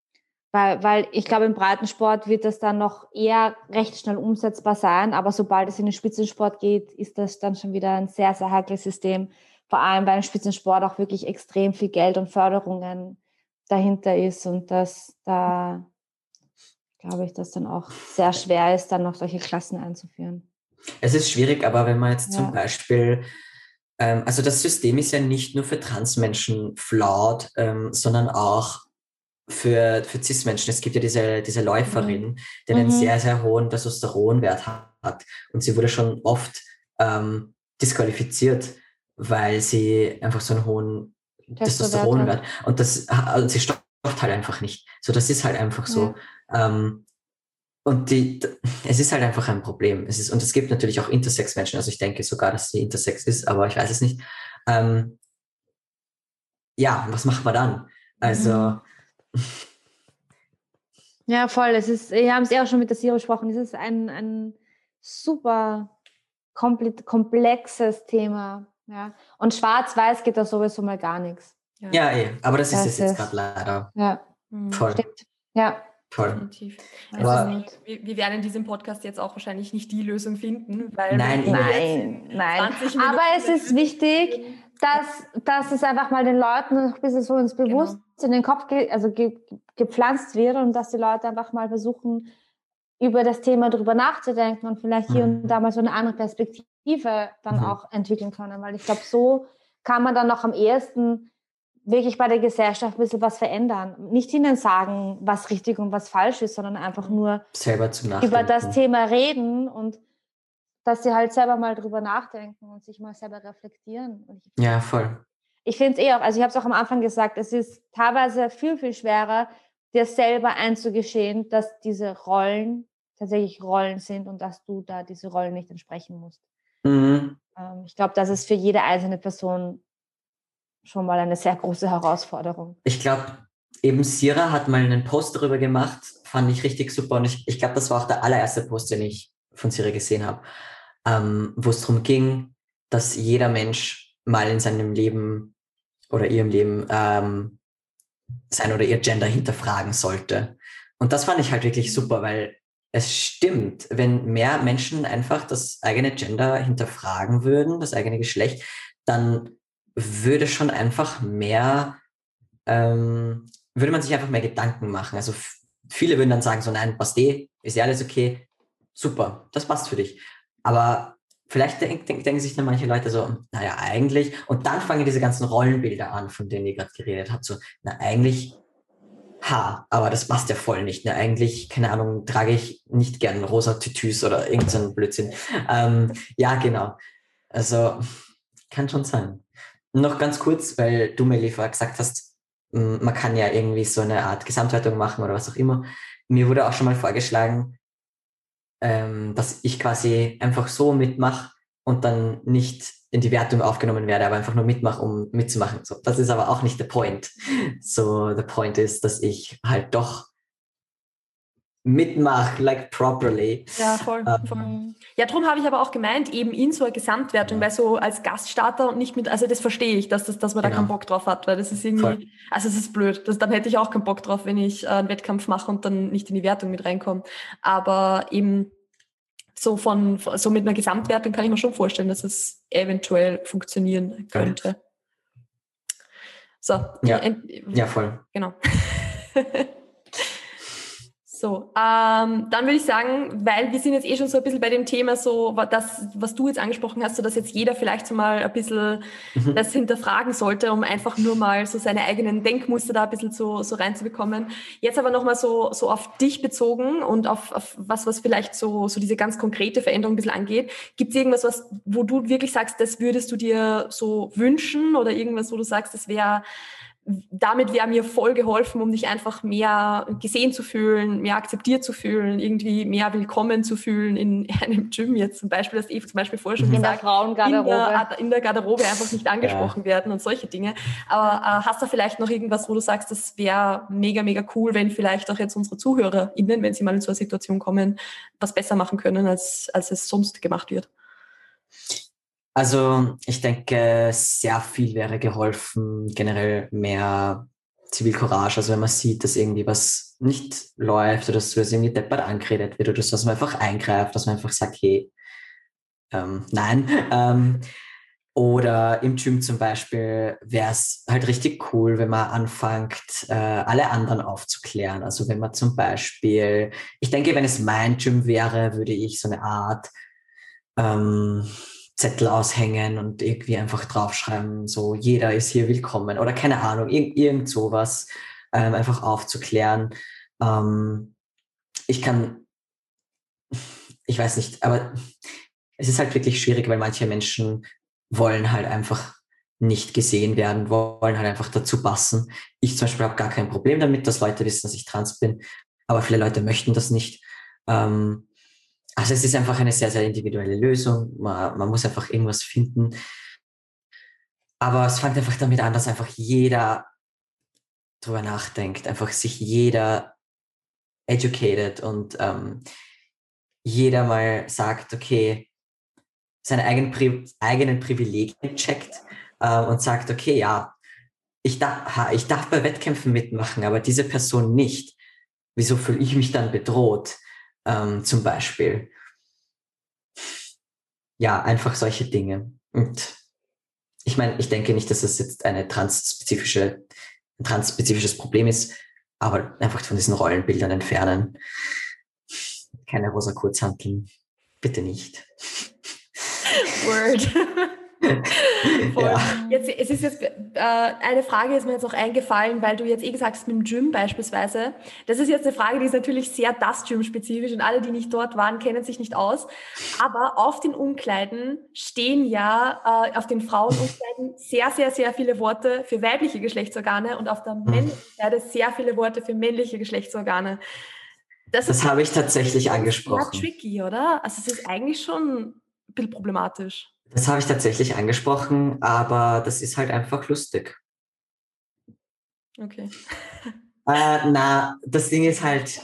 Weil, weil ich glaube, im Breitensport wird das dann noch eher recht schnell umsetzbar sein, aber sobald es in den Spitzensport geht, ist das dann schon wieder ein sehr, sehr heikles System. Vor allem, weil im Spitzensport auch wirklich extrem viel Geld und Förderungen dahinter ist und dass da, glaube ich, dass dann auch sehr schwer ist, dann noch solche Klassen einzuführen. Es ist schwierig, aber wenn man jetzt Ja. zum Beispiel, ähm, also das System ist ja nicht nur für Transmenschen flawed, ähm, sondern auch für, für Cis-Menschen. Es gibt ja diese, diese Läuferin, die einen Mhm. sehr, sehr hohen Testosteronwert hat. Und sie wurde schon oft ähm, disqualifiziert, weil sie einfach so einen hohen Testo-Wert Testosteronwert hat. Und das, also sie stofft halt einfach nicht. So, das ist halt einfach so. Ja. Ähm, und die, es ist halt einfach ein Problem. Es ist, und es gibt natürlich auch Intersex-Menschen. Also ich denke sogar, dass sie Intersex ist, aber ich weiß es nicht. Ähm, ja, was macht man dann? Also, Mhm. Ja, voll. Es ist, wir haben es ja auch schon mit der Siro gesprochen. Es ist ein, ein super komple- komplexes Thema. Ja. Und schwarz-weiß geht da sowieso mal gar nichts. Ja, ja, eh. Aber das, das ist Das es jetzt ist- gerade leider. Ja, Mhm. Voll. stimmt. Ja. Toll. Definitiv. Aber- Also, wir, wir werden in diesem Podcast jetzt auch wahrscheinlich nicht die Lösung finden, weil Nein, wenn wir nein, jetzt Nein, in nein. zwanzig Minuten Aber es ist wichtig, dass, dass es einfach mal den Leuten noch ein bisschen so ins Bewusstsein in den Kopf ge also ge gepflanzt wird und dass die Leute einfach mal versuchen, über das Thema drüber nachzudenken und vielleicht hier Mhm. und da mal so eine andere Perspektive dann Mhm. auch entwickeln können. Weil ich glaube, so kann man dann noch am ehesten wirklich bei der Gesellschaft ein bisschen was verändern. Nicht ihnen sagen, was richtig und was falsch ist, sondern einfach nur Selber zum Nachdenken. über das Thema reden und dass sie halt selber mal drüber nachdenken und sich mal selber reflektieren. Und ich, Ja, voll. ich finde es eh auch, also ich habe es auch am Anfang gesagt, es ist teilweise viel, viel schwerer, dir selber einzugestehen, dass diese Rollen tatsächlich Rollen sind und dass du da diese Rollen nicht entsprechen musst. Mhm. Ähm, ich glaube, das ist für jede einzelne Person schon mal eine sehr große Herausforderung. Ich glaube, eben Sira hat mal einen Post darüber gemacht, fand ich richtig super. Und ich, ich glaube, das war auch der allererste Post, den ich von Sira gesehen habe, ähm, wo es darum ging, dass jeder Mensch mal in seinem Leben oder ihrem Leben ähm, sein oder ihr Gender hinterfragen sollte. Und das fand ich halt wirklich super, weil es stimmt, wenn mehr Menschen einfach das eigene Gender hinterfragen würden, das eigene Geschlecht, dann würde schon einfach mehr, ähm, würde man sich einfach mehr Gedanken machen. Also f- viele würden dann sagen, so nein, passt eh, ist ja alles okay, super, das passt für dich. Aber vielleicht denk, denk, denken sich dann manche Leute so, naja, eigentlich, und dann fangen diese ganzen Rollenbilder an, von denen ihr gerade geredet habt, so, na eigentlich, ha, aber das passt ja voll nicht. Ne? Eigentlich, keine Ahnung, trage ich nicht gern rosa Tütüs oder irgendeinen Blödsinn. Ähm, ja, genau. Also, kann schon sein. Noch ganz kurz, weil du, Melli, vorher gesagt hast, m, man kann ja irgendwie so eine Art Gesamtwertung machen oder was auch immer. Mir wurde auch schon mal vorgeschlagen, ähm, dass ich quasi einfach so mitmache und dann nicht in die Wertung aufgenommen werde, aber einfach nur mitmache, um mitzumachen. So, das ist aber auch nicht der Point. So, der Point ist, dass ich halt doch mitmache, like properly. Ja, voll. Ähm, voll. Ja, darum habe ich aber auch gemeint, eben in so einer Gesamtwertung, Ja. weil so als Gaststarter und nicht mit, also das verstehe ich, dass, das, dass man da Genau. keinen Bock drauf hat, weil das ist irgendwie, Voll. also es ist blöd. Das, dann hätte ich auch keinen Bock drauf, wenn ich äh, einen Wettkampf mache und dann nicht in die Wertung mit reinkomme. Aber eben so von, so mit einer Gesamtwertung kann ich mir schon vorstellen, dass es eventuell funktionieren könnte. So, Ja. äh, Ja, voll. genau. So, ähm, dann würde ich sagen, weil wir sind jetzt eh schon so ein bisschen bei dem Thema so, das, was du jetzt angesprochen hast, so dass jetzt jeder vielleicht so mal ein bisschen Mhm. das hinterfragen sollte, um einfach nur mal so seine eigenen Denkmuster da ein bisschen so, so reinzubekommen. Jetzt aber nochmal so, so auf dich bezogen und auf, auf was, was vielleicht so, so diese ganz konkrete Veränderung ein bisschen angeht. Gibt es irgendwas, was, wo du wirklich sagst, das würdest du dir so wünschen oder irgendwas, wo du sagst, das wäre, damit wäre mir voll geholfen, um dich einfach mehr gesehen zu fühlen, mehr akzeptiert zu fühlen, irgendwie mehr willkommen zu fühlen in einem Gym jetzt zum Beispiel, das Eve zum Beispiel vorher schon In der gesagt, Frauengarderobe. in der, in der Garderobe einfach nicht angesprochen Ja. werden und solche Dinge. Aber äh, hast du vielleicht noch irgendwas, wo du sagst, das wäre mega, mega cool, wenn vielleicht auch jetzt unsere ZuhörerInnen, wenn sie mal in so eine Situation kommen, was besser machen können, als, als es sonst gemacht wird? Also ich denke, sehr viel wäre geholfen, generell mehr Zivilcourage. Also wenn man sieht, dass irgendwie was nicht läuft oder dass es irgendwie deppert angeredet wird oder so, dass man einfach eingreift, dass man einfach sagt, hey, ähm, nein. Ähm, oder im Gym zum Beispiel wäre es halt richtig cool, wenn man anfängt, äh, alle anderen aufzuklären. Also wenn man zum Beispiel, ich denke, wenn es mein Gym wäre, würde ich so eine Art ähm, Zettel aushängen und irgendwie einfach draufschreiben, so jeder ist hier willkommen oder keine Ahnung, irgend, irgend sowas ähm, einfach aufzuklären. Ähm, ich kann, ich weiß nicht, aber es ist halt wirklich schwierig, weil manche Menschen wollen halt einfach nicht gesehen werden, wollen halt einfach dazu passen. Ich zum Beispiel habe gar kein Problem damit, dass Leute wissen, dass ich trans bin, aber viele Leute möchten das nicht. Ähm, also es ist einfach eine sehr, sehr individuelle Lösung. Man, man muss einfach irgendwas finden. Aber es fängt einfach damit an, dass einfach jeder drüber nachdenkt, einfach sich jeder educated und ähm, jeder mal sagt, okay, seine eigenen, Pri eigenen Privilegien checkt äh, und sagt, okay, ja, ich darf, ich darf bei Wettkämpfen mitmachen, aber diese Person nicht. Wieso fühle ich mich dann bedroht? Ähm, zum Beispiel. Ja, einfach solche Dinge. Und ich meine, ich denke nicht, dass es jetzt eine transspezifische, ein transspezifisches Problem ist, aber einfach von diesen Rollenbildern entfernen. Keine rosa Kurzhanteln. Bitte nicht. Word. Voll. Ja. Jetzt, es ist jetzt, äh, eine Frage ist mir jetzt auch eingefallen, weil du jetzt eh gesagt hast, mit dem Gym beispielsweise. Das ist jetzt eine Frage, die ist natürlich sehr das Gym-spezifisch und alle, die nicht dort waren, kennen sich nicht aus. Aber auf den Umkleiden stehen ja, äh, auf den Frauenumkleiden sehr, sehr, sehr viele Worte für weibliche Geschlechtsorgane und auf der männlichen Seite sehr viele Worte für männliche Geschlechtsorgane. Das, Das ist habe ich tatsächlich sehr angesprochen. tricky, oder? Also es ist eigentlich schon ein bisschen problematisch. Das habe ich tatsächlich angesprochen, aber das ist halt einfach lustig. Okay. Äh, na, das Ding ist halt,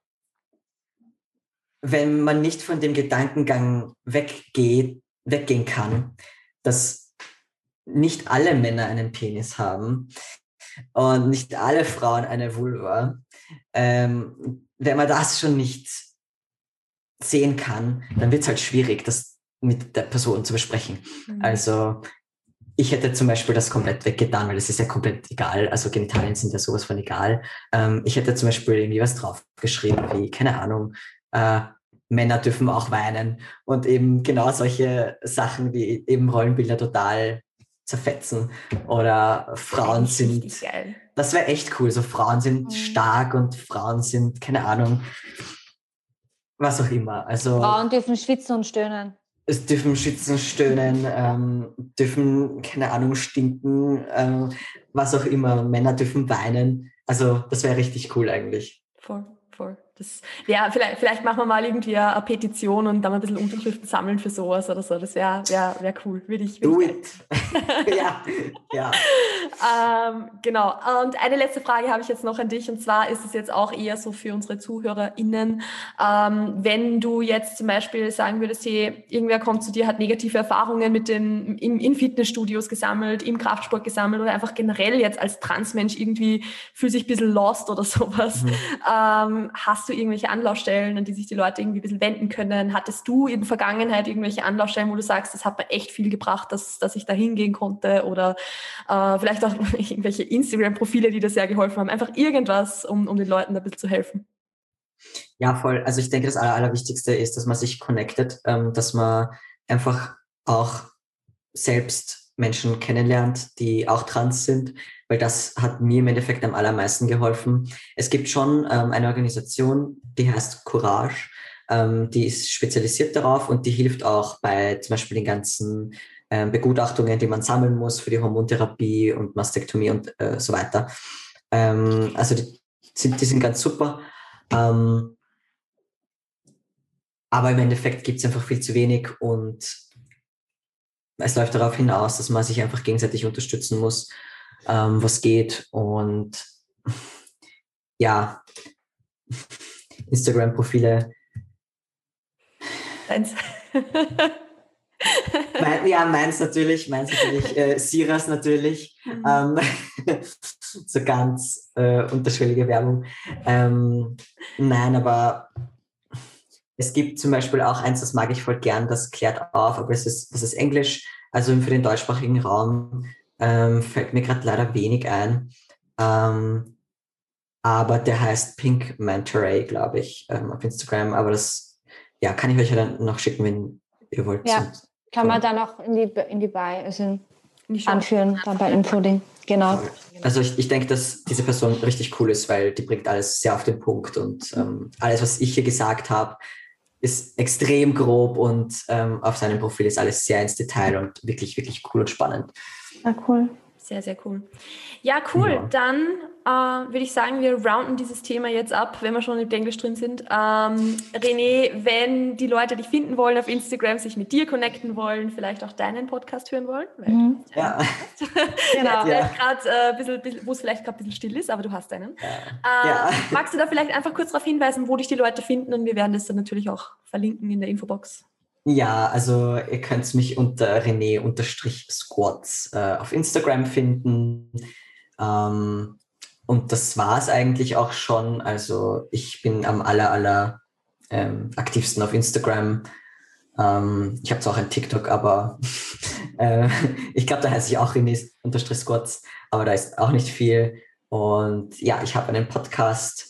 wenn man nicht von dem Gedankengang weggeht, weggehen kann, dass nicht alle Männer einen Penis haben und nicht alle Frauen eine Vulva, ähm, wenn man das schon nicht sehen kann, dann wird es halt schwierig, das mit der Person zu besprechen. Mhm. Also ich hätte zum Beispiel das komplett weggetan, weil das ist ja komplett egal. Also Genitalien sind ja sowas von egal. Ähm, ich hätte zum Beispiel irgendwie was draufgeschrieben wie, keine Ahnung, äh, Männer dürfen auch weinen und eben genau solche Sachen wie eben Rollenbilder total zerfetzen oder Frauen das sind, geil. Das wäre echt cool, so Frauen sind mhm. stark und Frauen sind, keine Ahnung, was auch immer. Also Frauen dürfen schwitzen und stöhnen. Es dürfen schwitzen, stöhnen, ähm, dürfen, keine Ahnung, stinken, ähm, was auch immer. Männer dürfen weinen. Also das wäre richtig cool eigentlich. Voll, voll. Das, ja, vielleicht, vielleicht machen wir mal irgendwie eine Petition und dann mal ein bisschen Unterschriften sammeln für sowas oder so. Das wäre wär, wär cool. Würde ich, würd Do ich it! Ja, ja. ähm, genau. Und eine letzte Frage habe ich jetzt noch an dich. Und zwar ist es jetzt auch eher so für unsere ZuhörerInnen. Ähm, wenn du jetzt zum Beispiel sagen würdest, hey, irgendwer kommt zu dir, hat negative Erfahrungen mit den, in, in Fitnessstudios gesammelt, im Kraftsport gesammelt oder einfach generell jetzt als Transmensch irgendwie fühlt sich ein bisschen lost oder sowas. Mhm. Ähm, hast du irgendwelche Anlaufstellen, an die sich die Leute irgendwie ein bisschen wenden können? Hattest du in der Vergangenheit irgendwelche Anlaufstellen, wo du sagst, das hat mir echt viel gebracht, dass, dass ich da hingehen konnte? Oder äh, vielleicht auch irgendwelche Instagram-Profile, die dir sehr geholfen haben. Einfach irgendwas, um, um den Leuten da ein bisschen zu helfen. Ja, voll. Also ich denke, das Aller, Allerwichtigste ist, dass man sich connectet, ähm, dass man einfach auch selbst Menschen kennenlernt, die auch trans sind, weil das hat mir im Endeffekt am allermeisten geholfen. Es gibt schon ähm, eine Organisation, die heißt Courage, ähm, die ist spezialisiert darauf und die hilft auch bei zum Beispiel den ganzen ähm, Begutachtungen, die man sammeln muss für die Hormontherapie und Mastektomie und äh, so weiter. Ähm, also die sind, die sind ganz super. Ähm, aber im Endeffekt gibt es einfach viel zu wenig und es läuft darauf hinaus, dass man sich einfach gegenseitig unterstützen muss, ähm, was geht. Und ja, Instagram-Profile. Eins. Mein, ja, meins natürlich, meins natürlich, äh, Siras natürlich, mhm. ähm, so ganz äh, unterschwellige Werbung. Ähm, nein, aber es gibt zum Beispiel auch eins, das mag ich voll gern, das klärt auf, aber es ist, das ist Englisch, also für den deutschsprachigen Raum ähm, fällt mir gerade leider wenig ein. Ähm, aber der heißt Pink Manta, glaube ich, ähm, auf Instagram, aber das, ja, kann ich euch ja dann noch schicken, wenn ihr wollt. Ja, so. kann man dann auch in die, in die Bio, also anführen, dann bei Infoding. Genau. Also ich, ich denke, dass diese Person richtig cool ist, weil die bringt alles sehr auf den Punkt und ähm, alles, was ich hier gesagt habe, ist extrem grob und ähm, auf seinem Profil ist alles sehr ins Detail und wirklich, wirklich cool und spannend. Ah, cool. Sehr, sehr cool. Ja, cool. Ja. Dann äh, würde ich sagen, wir rounden dieses Thema jetzt ab, wenn wir schon im Englisch drin sind. Ähm, René, wenn die Leute dich finden wollen auf Instagram, sich mit dir connecten wollen, vielleicht auch deinen Podcast hören wollen. Weil mhm. Ja. Genau. Ja. Grad, äh, bisschen, bisschen, wo es vielleicht gerade ein bisschen still ist, aber du hast einen. Ja. Äh, ja. Magst du da vielleicht einfach kurz darauf hinweisen, wo dich die Leute finden? Und wir werden das dann natürlich auch verlinken in der Infobox. Ja, also ihr könnt mich unter René-Squats äh, auf Instagram finden. Ähm, und das war es eigentlich auch schon. Also ich bin am aller, aller ähm, aktivsten auf Instagram. Ähm, ich habe zwar auch ein TikTok, aber äh, ich glaube, da heiße ich auch René-Squats, aber da ist auch nicht viel. Und ja, ich habe einen Podcast.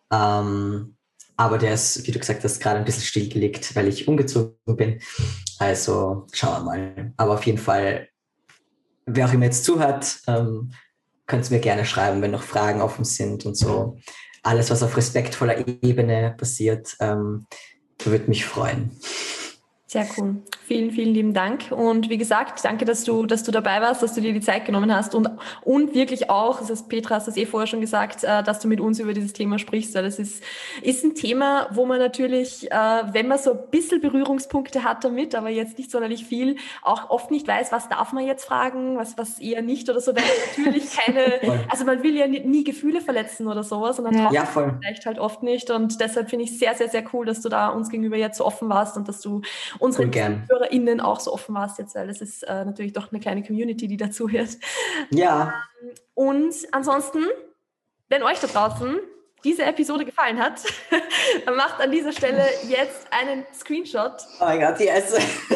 Ähm, Aber der ist, wie du gesagt hast, gerade ein bisschen stillgelegt, weil ich umgezogen bin. Also schauen wir mal. Aber auf jeden Fall, wer auch immer jetzt zuhört, ähm, könnt ihr mir gerne schreiben, wenn noch Fragen offen sind und so. Alles, was auf respektvoller Ebene passiert, ähm, würde mich freuen. Sehr cool. Vielen, vielen lieben Dank. Und wie gesagt, danke, dass du, dass du dabei warst, dass du dir die Zeit genommen hast und, und wirklich auch, das ist, Petra hast das eh vorher schon gesagt, dass du mit uns über dieses Thema sprichst, weil das ist, ist ein Thema, wo man natürlich, wenn man so ein bisschen Berührungspunkte hat damit, aber jetzt nicht sonderlich viel, auch oft nicht weiß, was darf man jetzt fragen, was, was eher nicht oder so, weil natürlich keine, also man will ja nie, nie Gefühle verletzen oder sowas und dann traut ja, man vielleicht halt oft nicht und deshalb finde ich sehr, sehr, sehr cool, dass du da uns gegenüber jetzt so offen warst und dass du unsere ZuhörerInnen auch so offen warst jetzt, weil das ist äh, natürlich doch eine kleine Community, die dazu hört. Ja. Und ansonsten, wenn euch da draußen diese Episode gefallen hat, macht an dieser Stelle jetzt einen Screenshot. Oh mein Gott, yes.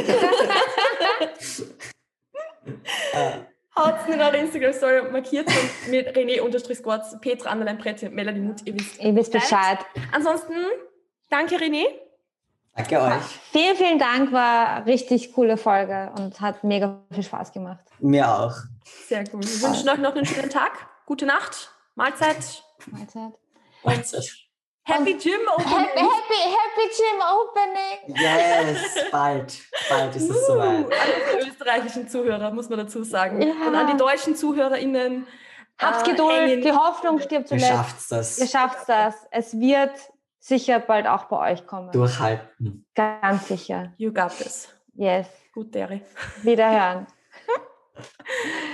Haut es in eure Instagram-Story und markiert uns mit René-Squats, Petra Anderlein Prette, Melanie Muth, ihr wisst, ihr wisst Bescheid. Ansonsten, danke René. Danke euch. Vielen, vielen Dank, war eine richtig coole Folge und hat mega viel Spaß gemacht. Mir auch. Sehr gut. Wir wünschen euch noch einen schönen Tag, gute Nacht, Mahlzeit. Mahlzeit. Mahlzeit. Happy Gym Opening. Happy, happy, happy Gym Opening. Yes, bald. Bald ist es soweit. An die österreichischen Zuhörer, muss man dazu sagen. Ja. Und an die deutschen ZuhörerInnen. Habt äh, Geduld, hängen. Die Hoffnung stirbt zuletzt. Ihr schafft das. Ihr schafft das. Es wird sicher bald auch bei euch kommen. Durchhalten. Ganz sicher. You got this. Yes. Gut, Dere. Wiederhören.